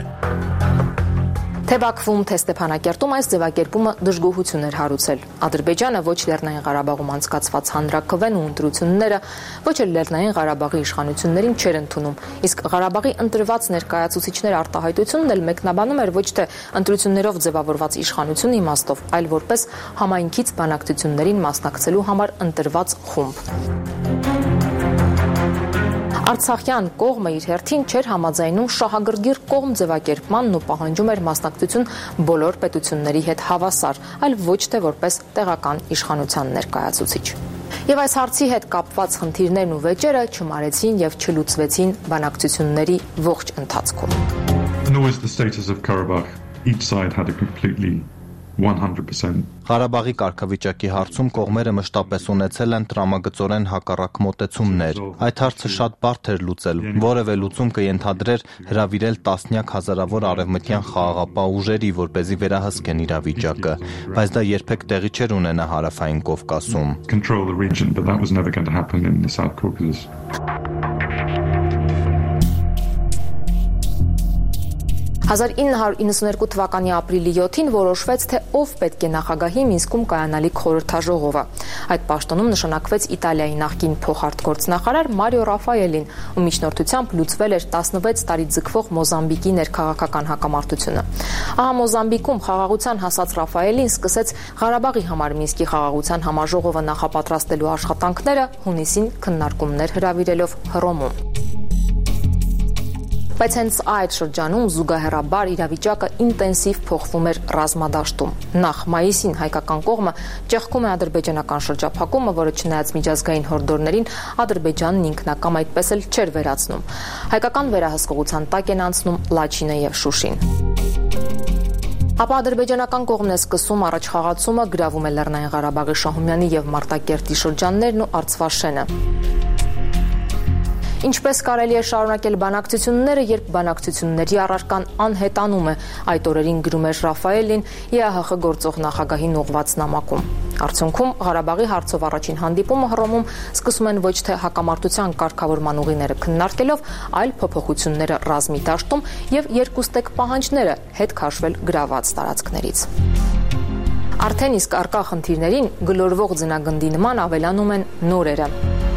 Թե Բաքվում, թե Ստեփանակերտում այս ձևակերպումը դժգոհություն էր հարուցել։ Ադրբեջանը ոչ Լեռնային Ղարաբաղում անցկացված հանրաքվեն ու ընտրությունները, ոչ էլ Լեռնային Ղարաբաղի իշխանություններին չէր ընդունում, իսկ Ղարաբաղի ընտրված ներկայացուցիչներ արտահայտությունն էլ մեկնաբանում էր ոչ թե ընտրություններով ձևավորված իշխանություն իմաստով, այլ որպես համայնքից բանակցություններին մասնակցելու համար ընտրված խումբ։ Արցախյան կողմը իր հերթին չէր համաձայնում շահագրգիռ կողմ ձևակերպմանն ու պահանջում էր մասնակցություն բոլոր պետությունների հետ հավասար, այլ ոչ թե որպես տեղական իշխանության ներկայացուցիչ։ Եվ այս հարցի հետ կապված խնդիրներն ու վեճերը չմարեցին եւ չլուծվեցին բանակցությունների ողջ ընթացքում։ Ղարաբաղի կարգավիճակի հարցում կողմերը մշտապես ունեցել են տրամագծորեն հակառակ մոտեցումներ։ Այդ հարցը շատ բարդ էր լուծել, որևէ լուծում կենթադրեր հրավիրել տասնյակ հազարավոր արևմտյան խաղաղապահ ուժերի, որպեսզի վերահսկեն իրավիճակը, բայց դա երբեք տեղի չէր ունենա Հարավային Կովկասում։ հազար ինը հարյուր իննսուններկու թվականի ապրիլի յոթին որոշվեց, թե ով պետք է նախագահի Մինսկում կայանալիք խորհրդաժողովը։ Այդ պաշտոնում նշանակվեց Իտալիայի նախկին փոխարտգործնախարար Մարիո Ռաֆայելին, ու միջնորդությամբ լուծվել էր տասնվեց տարի ձգվող Մոզամբիկի ներքաղաքական հակամարտությունը։ Ահա Մոզամբիկում խաղաղության հասած Ռաֆայելին սկսեց Ղարաբաղի համար Մինսկի խաղաղության համաժողովը նախապատրաստելու աշխատանքները, հունիսին քննարկումներ հրավիրելով Հռոմում։ Բայց հենց այդ շրջանում զուգահեռաբար իրավիճակը ինտենսիվ փոխվում էր ռազմադաշտում։ Նախ մայիսին հայկական կողմը ճեղքում է ադրբեջանական շրջափակումը, որը չնայած միջազգային հորդորներին Ադրբեջանն ինքնակամ այդպես էլ չէր վերացնում։ Հայկական վերահսկողության տակ են անցնում Լաչինը եւ Շուշին։ Ապա ադրբեջանական կողմն է սկսում առաջխաղացումը, գրավում է Լեռնային Ղարաբաղի Շահումյանի եւ Մարտակերտի շրջաններն ու Արցվաշենը։ Ինչպես կարելի է շարունակել բանակցությունները, երբ բանակցությունների առարկան անհետանում է, այդ օրերին գրում էր Ռաֆայելին ԵԱՀԽ գործող նախագահին ուղված նամակում։ Արդյունքում Ղարաբաղի հարցով առաջին հանդիպումը Հռոմում սկսում են ոչ թե հակամարտության կարգավորման ուղիները քննարկելով, այլ փոփոխությունները ռազմի դաշտում եւ երկուստեք պահանջները հետ քաշվել գրաված տարածքներից։ Արդեն իսկ արկա խնդիրներին գլորվող ձնագնդի նման ավելանում են նորերը։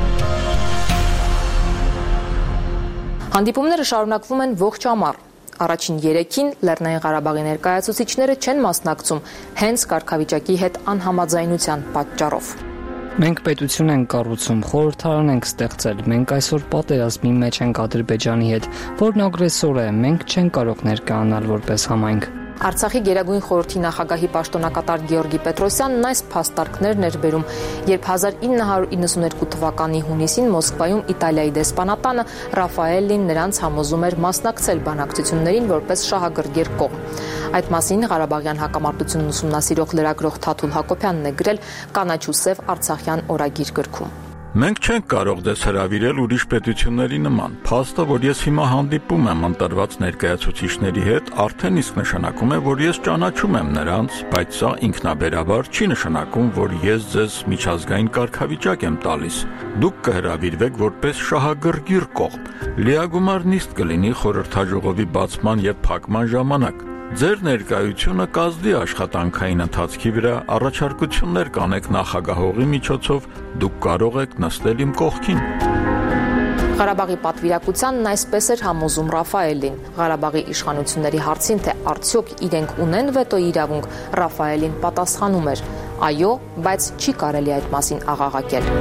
Հանդիպումները շարունակվում են ողջ ամառ։ Առաջին երեքին Լեռնային Ղարաբաղի ներկայացուցիչները չեն մասնակցում հենց կարգավիճակի հետ անհամաձայնության պատճառով։ Մենք պետություն ենք կառուցում, խորհրդարան ենք ստեղծել, մենք այսօր պատերազմի մեջ ենք Ադրբեջանի հետ, որն ագրեսոր է, մենք չենք կարող ներկայանալ որպես համայնք։ Արցախի Գերագույն խորհրդի նախագահի պաշտոնակատար Գեորգի Պետրոսյանն այս փաստարկներն էր բերում, երբ հազար ինը հարյուր իննսունութ երկու թվականի հունիսին Մոսկվայում Իտալիայի դեսպանատանը Ռաֆայելին նրանց համոզում էր մասնակցել բանակցություններին որպես շահագրգիռ կողմ։ Այդ մասին Ղարաբաղյան հակամարտությունն ուսումնասիրող լրագրող Թաթուլ Հակոբյանն է գրել «Կանաչ ու սև Արցախյան օրագիր» գրքում։ Մենք չենք կարող դες հրավիրել ուրիշ պետությունների նման։ Փաստը, որ ես հիմա հանդիպում եմ ընտրված ներկայացուցիչների հետ, արդեն իսկ նշանակում է, որ ես ճանաչում եմ նրանց, բայց սա ինքնաբերաբար չի նշանակում, որ ես ձեզ միջազգային կարգավիճակ եմ տալիս։ Դուք կհրավիրվեք որպես շահագրգիռ կողմ։ Լիագումար նիստ կլինի խորհրդաժողովի բացման եւ փակման ժամանակ։ Ձեր ներկայությունը կազդի աշխատանքային ընթացքի վրա, առաջարկություններ կանեք նախագահողի միջոցով, դուք կարող եք նստել իմ կողքին։ Ղարաբաղի պատվիրակությանն այսպես էր համոզում Ռաֆայելին։ Ղարաբաղի իշխանությունների հարցին, թե արդյոք իրենք ունեն վետո իրավունք, Ռաֆայելին պատասխանում էր. այո, բայց չի կարելի այդ մասին աղաղակել։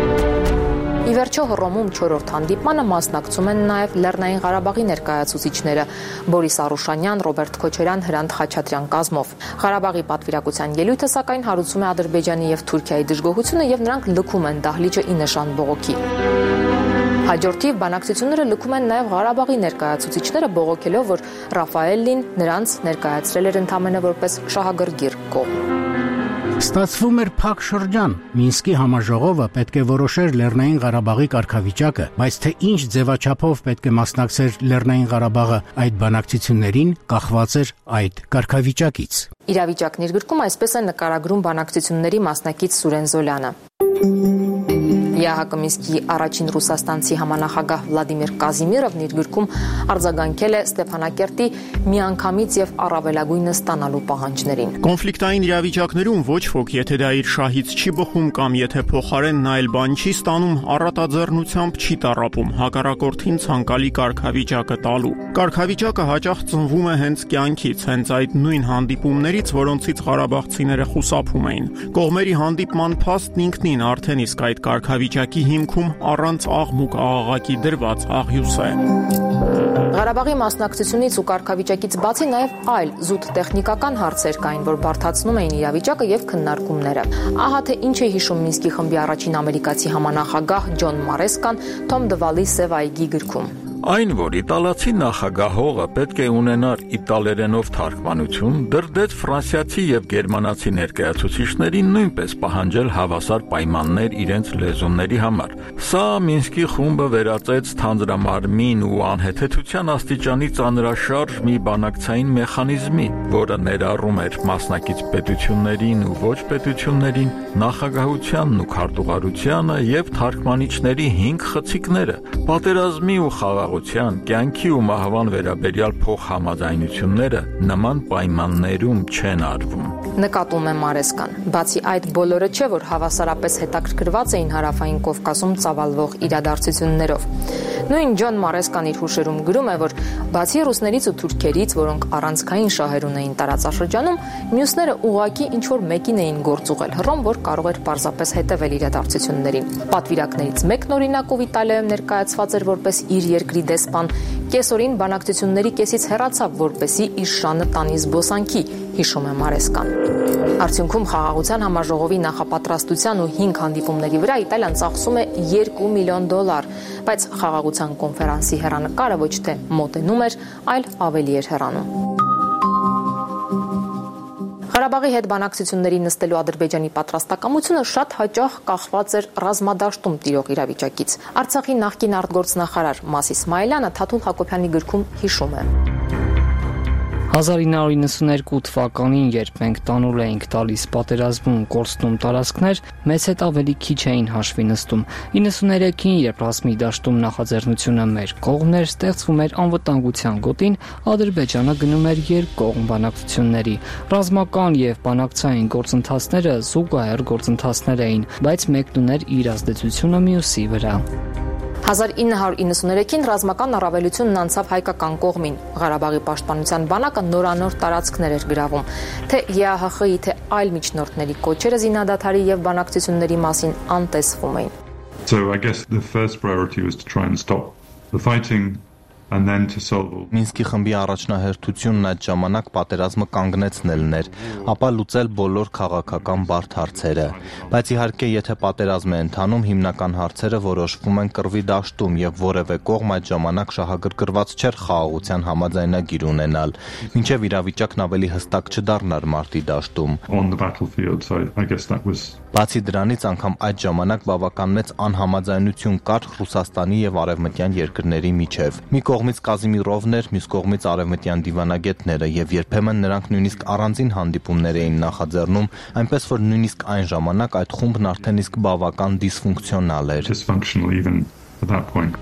Ի վերջո Հռոմում չորրորդ հանդիպմանը մասնակցում են նաև Լեռնային Ղարաբաղի ներկայացուցիչները Բորիս Արուշանյան, Ռոբերտ Քոչարյան, Հրանտ Խաչատրյան կազմով։Ղարաբաղի պատվիրակության ելույթը սակայն հարուցում է Ադրբեջանի եւ Թուրքիայի դժգոհությունը եւ նրանք լքում են դահլիճը ի նշան բողոքի։ Հաջորդիվ բանակցությունները լքում են նաև Ղարաբաղի ներկայացուցիչները բողոքելով, որ Ռաֆայելին նրանց ներկայացրել էր ընդամենը որպես շահագրգիռ կողմ։ Ստացվում էր փակ շրջան։ Մինսկի համաժողովը պետք է որոշեր Լեռնային Ղարաբաղի կարգավիճակը, բայց թե ինչ ձևաչափով պետք է մասնակցեր Լեռնային Ղարաբաղը այդ բանակցություններին, կախված էր այդ կարգավիճակից։ Իրավիճակն իր գրքում այսպես է նկարագրում բանակցությունների մասնակից Սուրեն Զոլյանը։ ԵԱՀԿ Մինսկի առաջին ռուսաստանցի համանախագահ Վլադիմիր Կազիմիրովն իր գրքում արձագանքել է Ստեփանակերտի միանգամից եւ առավելագույնը ստանալու պահանջներին։ Կոնֆլիկտային իրավիճակներում ոչ ոք, եթե դա իր շահից չի բխում կամ եթե փոխարեն նա այլ բան չի ստանում, առատաձեռնությամբ չի տառապում հակառակորդին ցանկալի կարգավիճակը տալու։ Կարգավիճակը հաճախ ծնվում է հենց կյանքից, հենց այդ նույն հանդիպումներից, որոնցից ղարաբաղցիները խուսափում էին։ Կողմերի հանդիպման փաստն ինքնին արդեն իսկ այդ կարգավիճակի հիմքում առանց աղմուկ աղաղակի դրված աղյուս է։ Ղարաբաղի մասնակցությունից ու կարգավիճակից բացի նաև այլ զուտ տեխնիկական հարցեր կային, որ բարդացնում էին իրավիճակը եւ քննարկումները։ Ահա թե ինչ է հիշում Մինսկի խմբի առաջին ամերիկացի համանախագահ Ջոն Մարեսկան Թոմ Դվալի Սև այգի գրքում։ Այն, որ իտալացի նախագահողը պետք է ունենար իտալերենով թարգմանություն, դրդեց ֆրանսիացի եւ գերմանացի ներկայացուցիչներին նույնպես պահանջել հավասար պայմաններ իրենց լեզուների համար։ Սա Մինսկի խումբը վերածեց թանձրամարմին ու անհեթեթության աստիճանի ծանրաշարժ մի բանակցային մեխանիզմի, որը ներառում էր մասնակից պետություններին ու ոչ պետություններին, նախագահությանն ու քարտուղարությանը եւ թարգմանիչների հինգ խցիկները, պատերազմի ու խաղաղության, կյանքի ու մահվան վերաբերյալ փոխհամաձայնությունները նման պայմաններում չեն արվում։ Նկատում է Մարեսկան։ Բացի այդ, բոլորը չէ, որ հավասարապես հետաքրքրված էին Հարավային Կովկասում ծավալվող իրադարձություններով։ Նույն Ջոն Մարեսկան իր հուշերում գրում է, որ բացի ռուսներից ու թուրքերից, որոնք առանցքային շահեր ունեին տարածաշրջանում, մյուսները ուղղակի ինչ-որ մեկին էին գործ ուղղել Հռոմ, որ կարող էր պարզապես հետևել իրադարձություններին։ Պատվիրակներից մեկն օրինակով Իտալիայում ներկայացված էր որպես իր երկրի դեսպան, կեսօրին բանակցությունների կեսից հեռացավ, որպեսզի իր շանը տանի զբոսանքի, հիշում է Մարեսկան։ Արդյունքում խաղաղության համաժողովի նախապատրաստության ու հինգ հանդիպումների վրա Իտալիան ծախսում է երկու միլիոն դոլար, բայց խաղաղության կոնֆերանսի հեռանկարը ոչ թե մոտենում էր, այլ ավելի էր հեռանում։ Ղարաբաղի հետ բանակցությունների նստելու Ադրբեջանի պատրաստակամությունը շատ հաճախ կախված էր ռազմադաշտում տիրող իրավիճակից։ Արցախի նախկին արտգործնախարար Մաս Իսմայելյանը Թաթուլ Հակոբյանի գրքում հիշում է. հազար ինը հարյուր իննսուներկու թվականին, երբ մենք տանուլ էինք տալիս պատերազմում կորցնում տարածքներ, մեզ հետ ավելի քիչ էին հաշվի նստում։ իննսուներեքին, երբ ռազմի դաշտում նախաձեռնությունը մեր կողմն էր, ստեղծվում էր անվտանգության գոտին, Ադրբեջանը գնում էր երկկողմ բանակցությունների։ Ռազմական եւ բանակցային գործընթացները զուգահեռ գործընթացներ էին, բայց մեկն ուներ իր ազդեցությունը մյուսի վրա։ հազար ինը հարյուր իննսուներեքին ռազմական առավելությունն անցավ հայկական կողմին։ Ղարաբաղի պաշտպանության բանակը նորանոր տարածքներ էր գրավում։ Թե ԵԱՀԽ-ի, թե այլ միջնորդների կոչերը զինադադարի եւ բանակցությունների մասին անտեսվում էին։ So I guess the first priority was to try and stop the fighting and then to solve all. Մինսկի խմբի առաջնահերթությունն այդ ժամանակ պատերազմը կանգնեցնելն էր, ապա լուծել բոլոր քաղաքական բարդ հարցերը։ Բայց իհարկե, եթե պատերազմ է ընթանում, հիմնական հարցերը որոշվում են կռվի դաշտում եւ որևէ կողմ այդ ժամանակ շահագրգռված չէր խաղաղության համաձայնագիր ունենալ, մինչեւ իրավիճակն ավելի հստակ չդառնար մարտի դաշտում։ On the battlefield, so I guess that was. Բացի դրանից, անգամ այդ ժամանակ բավական մեծ անհամաձայնություն կար Ռուսաստանի եւ արևմտյան երկրների միջեւ։ Մի կողմից Կազիմիրովն էր, մյուս կողմից արևմտյան դիվանագետները, եւ երբեմն նրանք նույնիսկ առանձին հանդիպումներ էին նախաձեռնում, այնպես որ նույնիսկ այն ժամանակ այդ խումբն արդեն իսկ բավական դիսֆունկցիոնալ էր։ Dysfunctional even at that point.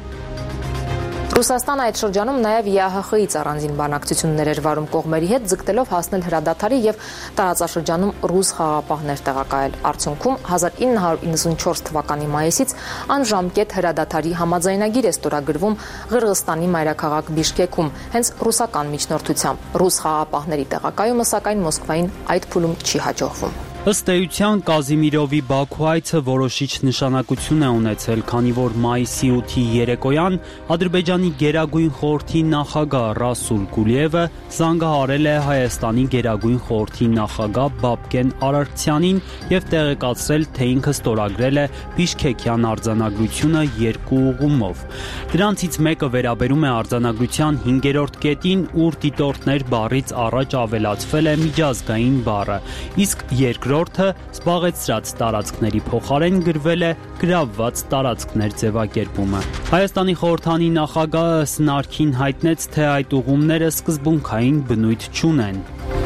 Ռուսաստանը այդ շրջանում նաև ԵԱՀԽ-ից առանձին բանակցություններ էր վարում կողմերի հետ, ձգտելով հասնել հրադադարի եւ տարածաշրջանում ռուս խաղաղապահներ տեղակայել։ Արդյունքում հազար ինը հարյուր իննսունչորս թվականի մայիսից անժամկետ հրադադարի համաձայնագիր է ստորագրվում Ղրղստանի մայրաքաղաք Բիշկեքում, հենց ռուսական միջնորդությամբ։ Ռուս խաղաղապահների տեղակայումը սակայն Մոսկվային այդ փուլում չի հաջողվում։ Ըստ էության Կազիմիրովի Բաքու այցը որոշիչ նշանակություն է ունեցել, քանի որ մայիսի ութի երեկոյան Ադրբեջանի Գերագույն խորհրդի նախագահ Ռասուլ Գուլիևը զանգահարել է Հայաստանի Գերագույն խորհրդի նախագահ Բաբկեն Արարքցյանին եւ տեղեկացրել, թե ինքը ստորագրել է Բիշքեկյան արձանագրությունը երկու ուղումով։ Դրանցից մեկը վերաբերում է արձանագրության հինգերորդ կետին, ուր դիտորդներ բառից առաջ ավելացվել է միջազգային բառը, իսկ երկրորդ Երկրորդը զբաղեցրած տարածքների փոխարեն գրվել է գրավված տարածքներ ձևակերպումը։ Հայաստանի խորհրդանի նախագահը սնարքին հայտնեց, թե այդ ուղումները սկզբունքային բնույթ չունեն։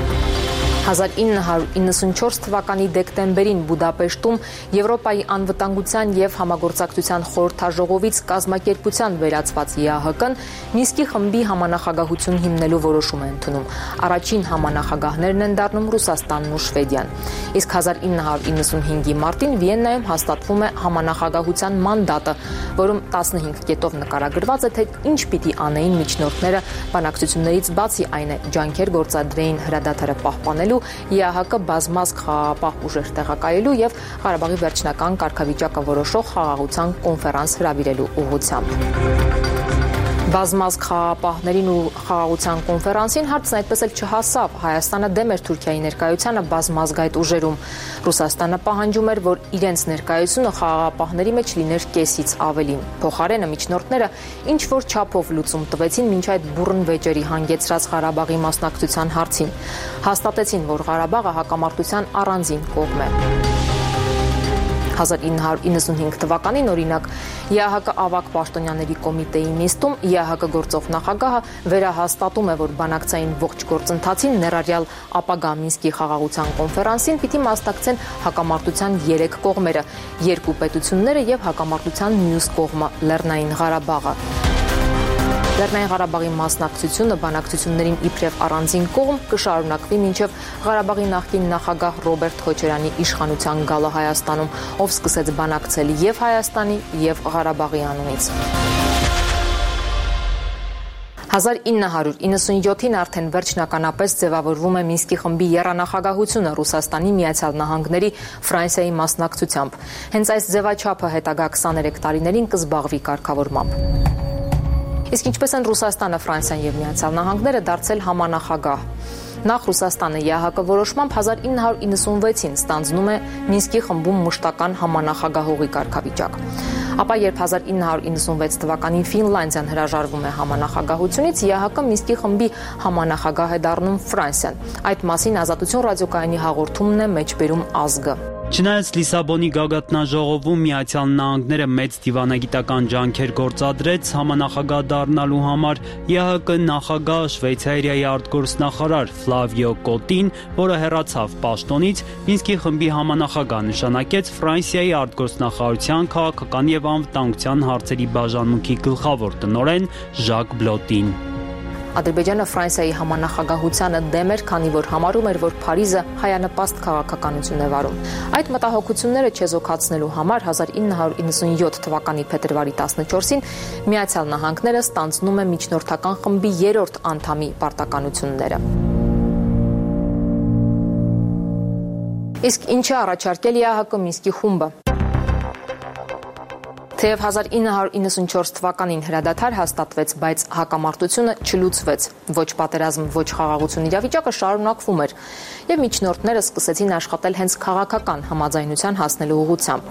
հազար ինը հարյուր իննսունչորս թվականի դեկտեմբերին Բուդապեշտում Եվրոպայի անվտանգության եւ համագործակցության խորհրդաժողովից կազմակերպության վերածված ԵԱՀԿ-ն Մինսկի խմբի համանախագահություն հիմնելու որոշում է ընդունում։ Առաջին համանախագահներն են դառնում Ռուսաստանն ու Շվեդիան։ Իսկ հազար ինը հարյուր իննսունհինգի մարտին Վիեննայում հաստատվում է համանախագահության մանդատը, որում տասնհինգ կետով նկարագրված է, թե ինչ պիտի անեին միջնորդները բանակցություններից բացի այն է ջանքեր գործադրեին հրադադարը պահպանելու ԵԱՀԿ բազմազգ խաղաղապահ ուժեր տեղակայելու եւ Ղարաբաղի վերջնական կարգավիճակը որոշող խաղաղության կոնֆերանս հրավիրելու ուղղությամբ։ Բազմազգ խաղաղապահներին ու խաղաղության կոնֆերանսին հարցն այդպես էլ չհասավ։ Հայաստանը դեմ էր Թուրքիայի ներկայությանը բազմազգայտ ուժերում։ Ռուսաստանը պահանջում էր, որ իրենց ներկայությունը խաղաղապահների մեջ լիներ կեսից ավելին։ Փոխարենը միջնորդները ինչ որ չափով լուծում տվեցին մինչ այդ բուռն վեճերի հանգեցրած Ղարաբաղի մասնակցության հարցին։ Հաստատեցին, որ Ղարաբաղը հակամարտության առանձին կողմ է։ հազար ինը հարյուր իննսունհինգ թվականին օրինակ ԵԱՀԿ ավագ պաշտոնյաների կոմիտեի նիստում ԵԱՀԿ գործող նախագահը վերահաստատում է, որ բանակցային ողջ գործընթացին ներառյալ ապագա Մինսկի խաղաղության կոնֆերանսին պիտի մասնակցեն հակամարտության երեք կողմերը՝ երկու պետությունները եւ հակամարտության մյուս կողմը՝ Լեռնային Ղարաբաղը։ Լեռնային Ղարաբաղի մասնակցությունը բանակցություններին իբրև առանձին կողմ կշարունակվի մինչև Ղարաբաղի նախկին նախագահ Ռոբերտ Քոչարյանի իշխանության գալը Հայաստանում, ով սկսեց բանակցել եւ Հայաստանի եւ Ղարաբաղի անունից։ հազար ինը հարյուր իննսունյոթին արդեն վերջնականապես ձևավորվում է Մինսկի խմբի եռանախագահությունը Ռուսաստանի, Միացյալ Նահանգների, Ֆրանսիայի մասնակցությամբ։ Հենց այս ձևաչափը հետագա քսաներեք տարիներին կզբաղվի կարգավորմամբ։ Իսկ ինչպես են Ռուսաստանը, Ֆրանսիան եւ Միացյալ Նահանգները դարձել համանախագահ։ Նախ Ռուսաստանը ԵԱՀԿ որոշմամբ հազար ինը հարյուր իննսունվեցին ստանձնում է Մինսկի խմբում մշտական համանախագահողի կարգավիճակ։ Ապա երբ հազար ինը հարյուր իննսունվեց թվականին Ֆինլանդիան հրաժարվում է համանախագահությունից, ԵԱՀԿ Մինսկի խմբի համանախագահ է դառնում Ֆրանսիան։ Այդ մասին Ազատություն ռադիոկայանի հաղորդումն է մեջբերում ազգը։ Չնայած Լիսաբոնի գագաթնաժողովում Միացյալ Նահանգները մեծ դիվանագիտական ջանքեր գործադրեց համանախագահ դառնալու համար, ԵԱՀԿ նախագահ Շվեյցարիայի արտգործնախարար Ֆլավիո Կոտին, որը հեռացավ պաշտոնից, Մինսկի խմբի համանախագահ նշանակեց Ֆրանսիայի արտգործնախարարության քաղաքական եւ անվտանգության հարցերի բաժանմունքի գլխավոր տնօրեն Ժակ Բլոտին։ Ադրբեջանը Ֆրանսիայի համանախագահությանը դեմ էր, քանի որ համարում էր, որ Փարիզը հայանպաստ քաղաքականություն է վարում։ Այդ մտահոգությունները չեզոքացնելու համար հազար ինը հարյուր իննսունյոթ թվականի փետրվարի տասնչորսին Միացյալ Նահանգները ստանձնում է միջնորդական խմբի երրորդ անդամի պարտականությունները։ Իսկ ինչ է առաջարկել ԵԱՀԿ Մինսկի խումբը։ Թեև հազար ինը հարյուր իննսունչորս թվականին հրադադար հաստատվեց, բայց հակամարտությունը չլուծվեց։ Ոչ պատերազմ, ոչ խաղաղություն իրավիճակը շարունակվում էր, եւ միջնորդները սկսեցին աշխատել հենց քաղաքական համաձայնության հասնելու ուղղությամբ։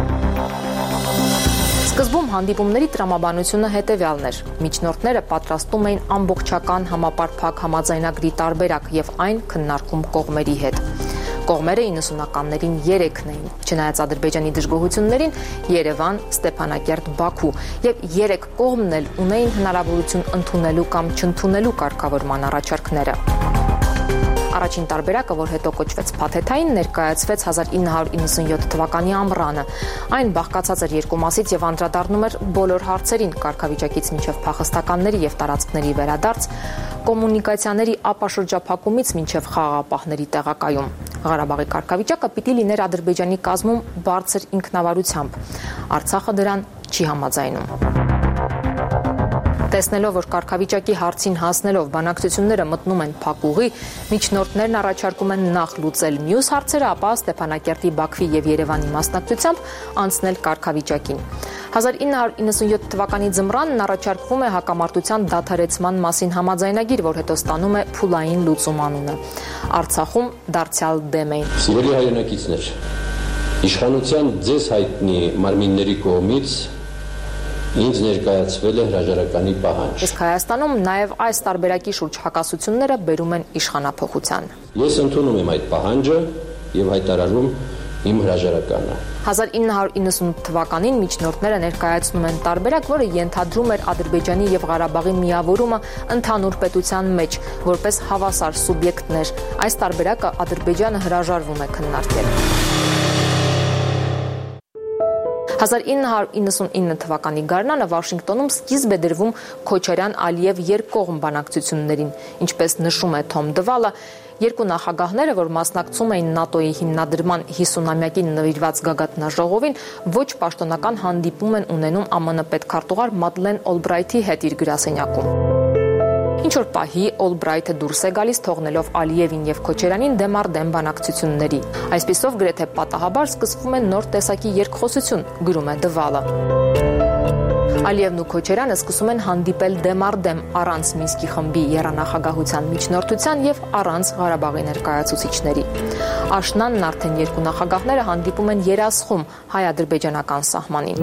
Սկզբում հանդիպումների տրամաբանությունը հետևյալն էր. միջնորդները պատրաստում էին ամբողջական համապարփակ համաձայնագրի տարբերակ եւ այն քննարկում կողմերի հետ։ Կողմերը իննսունականներին երեքն էին, չնայած Ադրբեջանի դժգոհություններին Երևան, Ստեփանակերտ, Բաքու եւ երեք կողմն էլ ունեին հնարավորություն ընդունելու կամ չընդունելու կարգավորման առաջարկները։ Առաջին տարբերակը, որ հետո կոչվեց փաթեթային, ներկայացվեց հազար ինը հարյուր իննսունյոթ թվականի ամռանը։ Այն բաղկացած էր երկու մասից եւ անդրադառնում էր բոլոր հարցերին՝ կարգավիճակից մինչեւ փախստականների եւ տարածքների վերադարձ, կոմունիկացիաների ապաշրջափակումից մինչեւ խաղաղապահների տեղակայում։ Ղարաբաղի կարգավիճակը պիտի լիներ Ադրբեջանի կազմում բարձր ինքնավարությամբ։ Արցախը դրան չի համաձայնում։ Տեսնելով, որ կարգավիճակի հարցին հասնելով բանակցությունները մտնում են փակուղի, միջնորդներն առաջարկում են նախ լուծել մյուս հարցերը, ապա Ստեփանակերտի, Բաքվի եւ Երևանի մասնակցությամբ անցնել կարգավիճակին։ հազար ինը հարյուր իննսունյոթ թվականի ձմռանն առաջարկվում է հակամարտության դադարեցման մասին համաձայնագիր, որ հետո ստանում է փուլային լուծում անունը։ Արցախում դարձյալ դեմ էին։ Սիրելի հայրենակիցներ, իշխանության ձեզ հայտնի մարմինների կողմից ինձ ներկայացվել է հրաժարականի պահանջ։ Իսկ Հայաստանում նաև այս տարբերակի շուրջ հակասությունները բերում են իշխանափոխության։ Ես ընդունում եմ այդ պահանջը եւ հայտարարում իմ հրաժարականը։ հազար ինը հարյուր իննսունութ թվականին միջնորդները ներկայացնում են տարբերակ, որը ենթադրում էր Ադրբեջանի եւ Ղարաբաղի միավորումը ընդհանուր պետության մեջ, որպես հավասար սուբյեկտներ։ Այս տարբերակը Ադրբեջանը հրաժարվում է քննարկել։ հազար ինը հարյուր իննսունինը թվականի գարնանը Վաշինգտոնում սկիզբ է դրվում Քոչարյան-Ալիև երկկողմ բանակցություններին, ինչպես նշում է Թոմ Դվալը, երկու նախագահները, որ մասնակցում էին ՆԱՏՕ-ի հիմնադրման հիսունամյակին նվիրված գագաթնաժողովին, ոչ պաշտոնական հանդիպում են ունենում ԱՄՆ պետքարտուղար Մադլեն Օլբրայթի հետ իր գրասենյակում։ Ինչ-որ պահի Օլբրայթը դուրս է գալիս, թողնելով Ալիևին եւ Քոչարյանին դեմառդեմ բանակցությունների։ Այսպիսով գրեթե պատահաբար սկսվում է նոր տեսակի երկխոսություն, գրում է Դվալը։ Ալիևն ու Քոչարյանը սկսում են հանդիպել դեմառդեմ առանց Մինսկի խմբի եռանախագահության միջնորդության եւ առանց Ղարաբաղի ներկայացուցիչների։ Աշնանն արդեն երկու նախագահները հանդիպում են Երասխում, հայ-ադրբեջանական սահմանին։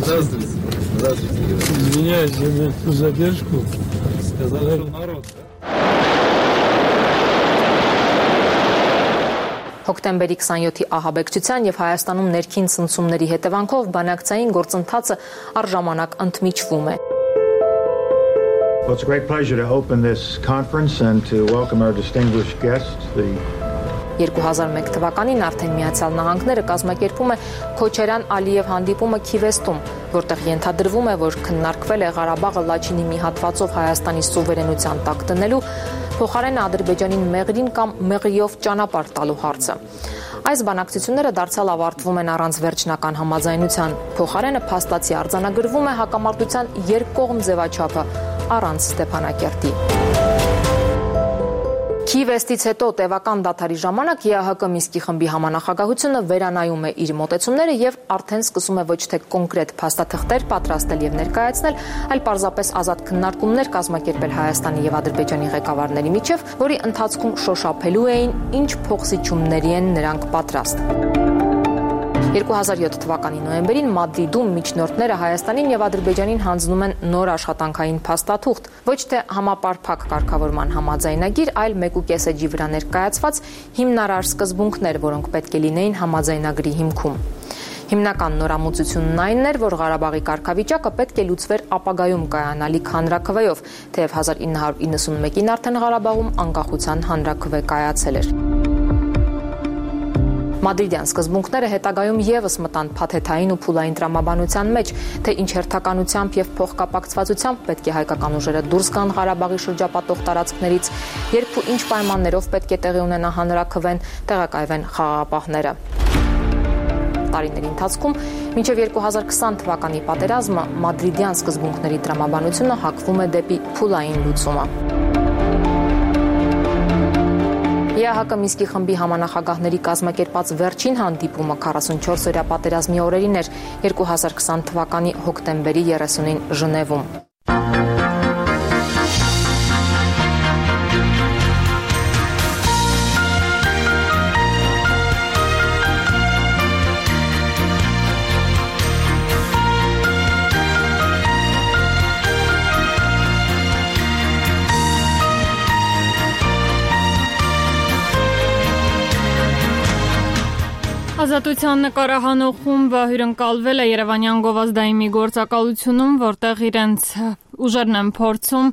Հոկտեմբերի քսանյոթի ահաբեկչության եւ Հայաստանում ներքին ցնցումների հետևանքով բանակցային գործընթացը առժամանակ ընդմիջվում է։ Well, it's a great pleasure to open this conference and to welcome our distinguished guests, the երկու հազար մեկ թվականին արդեն Միացյալ Նահանգները կազմակերպում է Քոչարյան-Ալիև հանդիպումը Քիվեստում, որտեղ ենթադրվում է, որ քննարկվել է Ղարաբաղը Լաչինի մի հատվածով Հայաստանի սուվերենության տակ դնելու, փոխարենը Ադրբեջանին մեղրին կամ մեղրիով ճանապարհ տալու հարցը։ Այս բանակցությունները դարձյալ ավարտվում են առանց վերջնական համաձայնության, փոխարենը փաստացի արձանագրվում է հակամարտության երկկողմ ձևաչափը առանց Ստեփանակերտի։ Քիվեստից հետո տևական դադարի ժամանակ ԵԱՀԿ Մինսկի խմբի համանախագահությունը վերանայում է իր մոտեցումները եւ արդեն սկսում է ոչ թե կոնկրետ փաստաթղթեր պատրաստել եւ ներկայացնել, այլ պարզապես ազատ քննարկումներ կազմակերպել Հայաստանի եւ Ադրբեջանի ղեկավարների միջև, որի ընթացքում շոշափելու էին ինչ փոխզիջումների են նրանք պատրաստ։ երկու հազար յոթ թվականի նոյեմբերին Մադրիդում միջնորդները Հայաստանին եւ Ադրբեջանին հանձնում են նոր աշխատանքային փաստաթուղթ, ոչ թե համապարփակ կարգավորման համաձայնագիր, այլ մեկ ու կես էջի վրա ներկայացված հիմնարար սկզբունքներ, որոնք պետք է լինեին համաձայնագրի հիմքում։ Հիմնական նորամուծությունն այն էր, որ Ղարաբաղի կարգավիճակը պետք է լուծվեր ապագայում կայանալիք հանրաքվեով, թեև հազար ինը հարյուր իննսունմեկին արդեն Ղարաբաղում անկախության հանրաքվե կայացել էր։ Մադրիդյան սկզբունքները հետագայում եւս մտան փաթեթային ու փուլային տրամաբանության մեջ, թե ինչ հերթականությամբ եւ փոխկապակցվածությամբ պետք է հայկական ուժերը դուրս գան Ղարաբաղի շրջապատող տարածքներից, երբ ու ինչ պայմաններով պետք է տեղի ունենա հանրաքվեն, տեղակայվեն խաղաղապահները։ Տարիների ընթացքում մինչև երկու հազար քսան թվականի պատերազմը Մադրիդյան սկզբունքների տրամաբանությունը հակվում է դեպի փուլային լուծումը։ ԵԱՀԿ Մինսկի խմբի համանախագահների կազմակերպած վերջին հանդիպումը քառասունչորս օրյա պատերազմի օրերին էր երկու հազար քսան թվականի հոկտեմբերի երեսունին Ժնևում։ Ազատության նկարահանող խումբը հյուրընկալվել է Երևանյան գովազդային մի գործակալությունում, որտեղ իրենց ուժերն են փորձում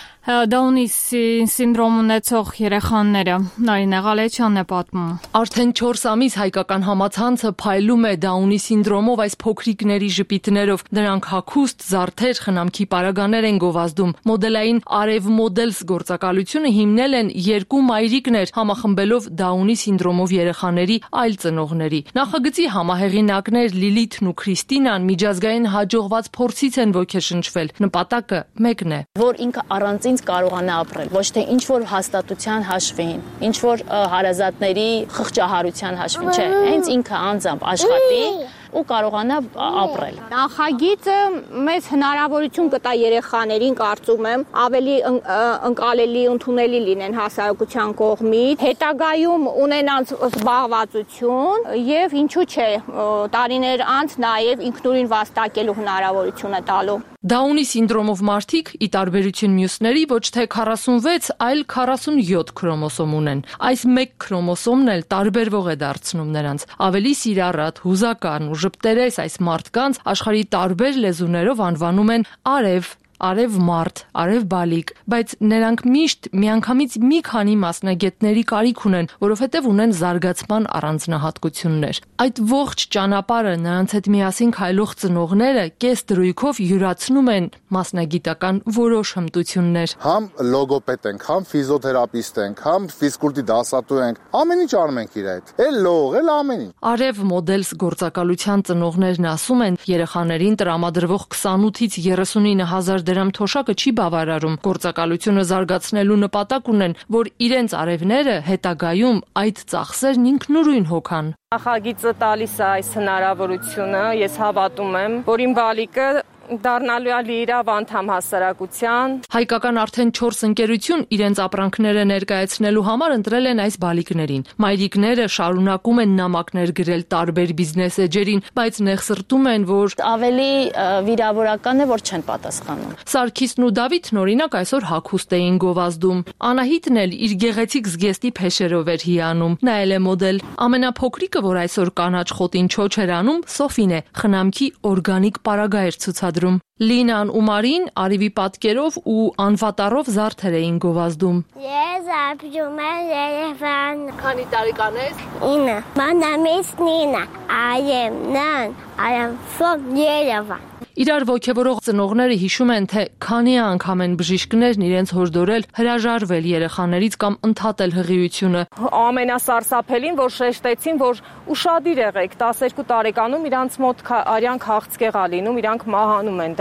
Դաունի սինդրոմ ունեցող երեխաները։ Նարինե Ղալեչյանն է պատմում։ Արդեն չորս ամիս հայկական համացանցը փայլում է Դաունի սինդրոմով այս փոքրիկների ժպիտներով։ Նրանք հագուստ, զարդեր, խնամքի պարագաներ են գովազդում։ Մոդելային Արև Մոդելս գործակալությունը հիմնել են երկու մայրիկներ, համախմբելով Դաունի սինդրոմով երեխաների այլ ծնողների։ Նախագծի համահեղինակներ Լիլիթն ու Քրիստինան միջազգային հաջողված փորձից են ոգեշնչվել։ Նպատակը մեկն է, որ ինքը առանց կարողանա ապրել, ոչ թե ինչ որ հաստատության հաշվին, ինչ որ հարազատների խղճահարության հաշվին, չէ, հենց ինքը անձամբ աշխատի ու կարողանա ապրել։ Նախագիծը մեծ հնարավորություն կտա երեխաներին, կարծում եմ, ավելի ընկալելի, ընդունելի լինեն հասարակության կողմից, հետագայում ունենան զբաղվածություն եւ ինչու՞ չէ, տարիներ անց նաեւ ինքնուրույն վաստակելու հնարավորություն է տալու։ Դաունի սինդրոմով մարդիկ, ի տարբերություն մյուսների, ոչ թե քառասունվեց, այլ քառասունյոթ քրոմոսոմ ունեն։ Այս մեկ քրոմոսոմն էլ տարբերվող է դարձնում նրանց։ Ավելի սիրառատ, հուզական ու ժպտերես այս մարդկանց աշխարհի տարբեր լեզուներով անվանում են արև, արև մարդ, արև բալիկ, բայց նրանք միշտ միանգամից մի քանի մասնագետների կարիք ունեն, որովհետև ունեն զարգացման առանձնահատկություններ։ Այդ ողջ ճանապարհը նրանց հետ միասին քայլող ծնողները կես դրույքով յուրացնում են մասնագիտական որոշ հմտություններ։ Համ լոգոպեդ ենք, համ ֆիզիոթերապիստ ենք, համ ֆիզկուլտի դասատու ենք, ամեն ինչ անում ենք իր հետ։ Էլ լող, էլ ամեն ինչ։ Արև Մոդելս գործակալության ծնողներն ասում են, երեխաներին տրամադրվող քսանութից երեսունինը հազար դրամ թոշակը չի բավարարում։ Գործակալությունը զարգացնելու նպատակ ունեն, որ իրենց արևները հետագայում այդ ծախսերն ինքնուրույն հոգան։ Նախագիծը տալիս է այս հնարավորությունը, ես հավատում եմ, որ իմ բալիկը դառնալու է լիիրավ անդամ հասարակության։ Հայկական արդեն չորս ընկերություն իրենց ապրանքները ներկայացնելու համար ընտրել են այս բալիկներին։ Մայրիկները շարունակում են նամակներ գրել տարբեր բիզնես էջերին, բայց նեղսրտում են, որ ավելի վիրավորական է, որ չեն պատասխանում։ Սարգիսն ու Դավիթն օրինակ այսօր հագուստ էին գովազդում։ Անահիտն էլ իր գեղեցիկ զգեստի փեշերով էր հիանում, նայել է մոդել։ Ամենափոքրիկը, որ այսօր կանաչ խոտին չոչ էր անում, Սոֆին է, խնամքի օրգանիկ պարագա էր ցուցադրում։ Լինան ու Մարին արիվի պատկերով ու անվատառով զարդեր էին գովազդում։ Ես ապրում եմ Երևան։ Քանի տարեկան ես? ինը։ My name is Nina. I am nine. I am from Yerevan. Իրար ոգևորող ծնողները հիշում են, թե քանի անգամ են բժիշկներն իրենց հորդորել հրաժարվել երեխաներից կամ ընդհատել հղիությունը։ Ամենասարսափելին, որ շեշտեցին, որ ուշադիր եղեք, տասներկու տարեկանում իրանց մոտ արյան քաղցկեղ ա լինում, իրանք մահանում են, դա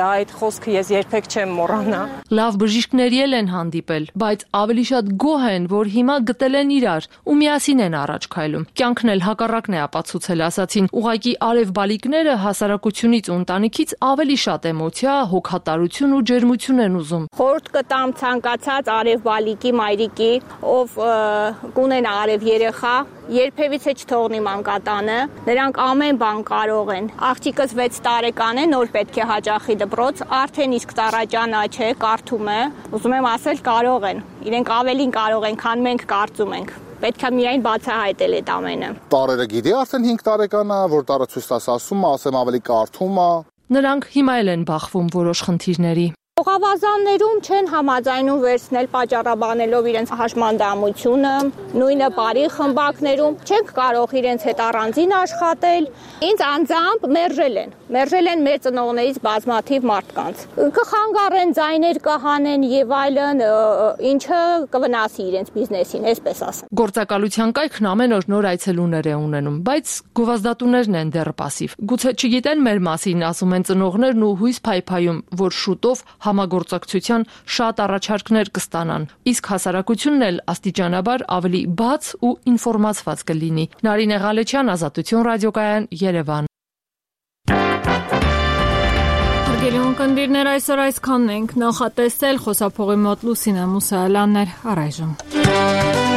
այդ խոսքը ես երբեք չեմ մոռանա։ Լավ բժիշկների են հանդիպել, բայց ավելի շատ գոհ են, որ հիմա գտել են իրար ու միասին են առաջ քայլում։ Կյանքն էլ հակառակն է ապացուցել, ասացին։ Ուղղակի արև բալիկները հասարակությունից ու ընտանիքից ավելի շատ էմոցիա, հոգատարություն ու ջերմություն են ուզում։ Խորհուրդ կտամ ցանկացած արև բալիկի մայրիկի, ով կունենա արև երեխա, երբևիցե չթողնի մանկատանը, նրանք ամեն բան կարող են։ Աղջիկս վեց տարեկան է, նոր պետք է հաճախի դպրոց, արդեն իսկ ծառաճանա չէ, կարդում է։ Ուզում եմ ասել, կարող են։ Իրենք ավելին կարող են, քան մենք կարծում ենք։ Պետք է միայն բացահայտել այդ ամենը։ Տարերը գիտի արդեն հինգ տարեկան է, որ տարը ցույց տաս ասում է, ասեմ ավելի կարդում է։ Նրանք հիմա էլ են բախվում որոշ խնդիրների։ Խաղավազաններում չեն համաձայնում վերցնել պատճառաբանելով իրենց հաշմանդամությունը, նույնը բարի խմբակներում չենք կարող իրենց հետ առանձին աշխատել։ Ինձ անձամբ մերժել են։ Մերժել են մեր ծնողներից բազմաթիվ մարդկանց։ Կխանգարեն, ձայներ կհանեն եւ այլն, ինչը կվնասի իրենց բիզնեսին, այսպես ասեմ։ Գործակալության կայքն ամեն օր նոր այցելուներ է ունենում, բայց գովազդատուներն են դեռ պասիվ։ Գուցե չգիտեն մեր մասին, ասում են ծնողներն ու հույս փայփայում, որ շուտով համագործակցության շատ առաջարկներ կստանան, իսկ հասարակությունն էլ աստիճանաբար ավելի բաց ու ինֆորմացված կլինի։ Նարինե Ղալեչյան, Ազատություն ռադիոկայան, Երևան։ Հարգելի ունկնդիրներ, այսօր այսքանն ենք նախատեսել, խոսափողի մոտ Լուսինե Մուսայելյանն էր, առայժմ։